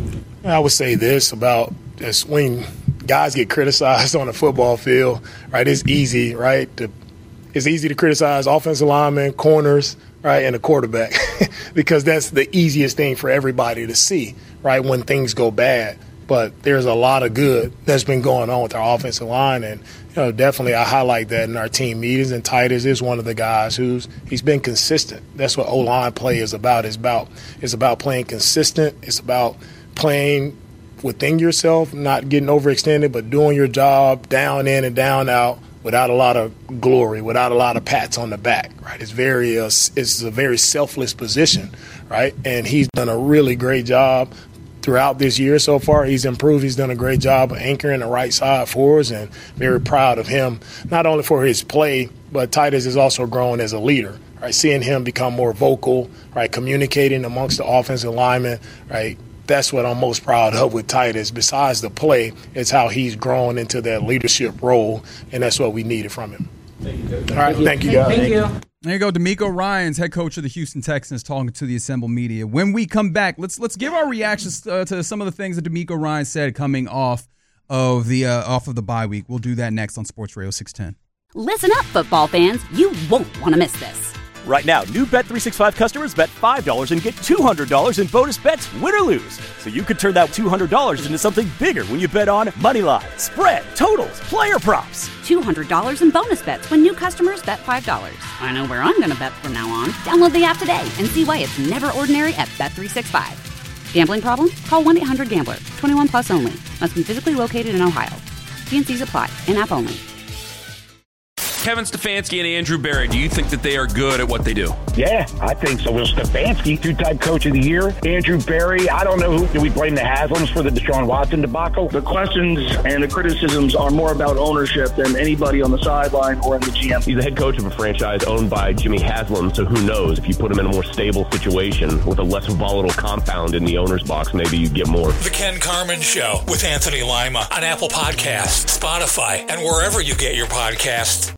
[SPEAKER 12] I would say this about this: when guys get criticized on the football field, right, it's easy, right, to, it's easy to criticize offensive linemen, corners, right, and a quarterback because that's the easiest thing for everybody to see, right, when things go bad. But there's a lot of good that's been going on with our offensive line, and you know, definitely I highlight that in our team meetings. And Titus is one of the guys who's he's been consistent. That's what O-line play is about. It's about it's about playing consistent. It's about playing within yourself, not getting overextended, but doing your job down in and down out without a lot of glory, without a lot of pats on the back, right? It's very, uh, it's a very selfless position, right? And he's done a really great job throughout this year so far. He's improved. He's done a great job of anchoring the right side for us, and very proud of him, not only for his play, but Titus is also grown as a leader, right? Seeing him become more vocal, right? Communicating amongst the offensive linemen, right? That's what I'm most proud of with Titus. Besides the play, it's how he's grown into that leadership role, and that's what we needed from him. Thank you. All right, thank you, guys.
[SPEAKER 15] Thank you.
[SPEAKER 6] There you go, DeMeco Ryans, head coach of the Houston Texans, talking to the Assemble Media. When we come back, let's let's give our reactions uh, to some of the things that DeMeco Ryans said coming off of the uh, off of the bye week. We'll do that next on Sports Radio six ten.
[SPEAKER 1] Listen up, football fans. You won't want to miss this.
[SPEAKER 2] Right now, new Bet three sixty-five customers bet five dollars and get two hundred dollars in bonus bets, win or lose. So you could turn that two hundred dollars into something bigger when you bet on money line, spread, totals, player props.
[SPEAKER 1] two hundred dollars in bonus bets when new customers bet five dollars. I know where I'm going to bet from now on. Download the app today and see why it's never ordinary at Bet three sixty-five. Gambling problem? Call one eight hundred gambler. twenty-one plus only. Must be physically located in Ohio. T and C's apply. In-app only.
[SPEAKER 3] Kevin Stefanski and Andrew Berry, do you think that they are good at what they do?
[SPEAKER 9] Yeah, I think so. Will Stefanski, two-time coach of the year. Andrew Berry, I don't know who. Do we blame the Haslams for the Deshaun Watson debacle?
[SPEAKER 10] The questions and the criticisms are more about ownership than anybody on the sideline or in the G M.
[SPEAKER 11] He's the head coach of a franchise owned by Jimmy Haslam, so who knows? If you put him in a more stable situation with a less volatile compound in the owner's box, maybe you get more.
[SPEAKER 5] The Ken Carman Show with Anthony Lima on Apple Podcasts, Spotify, and wherever you get your podcasts.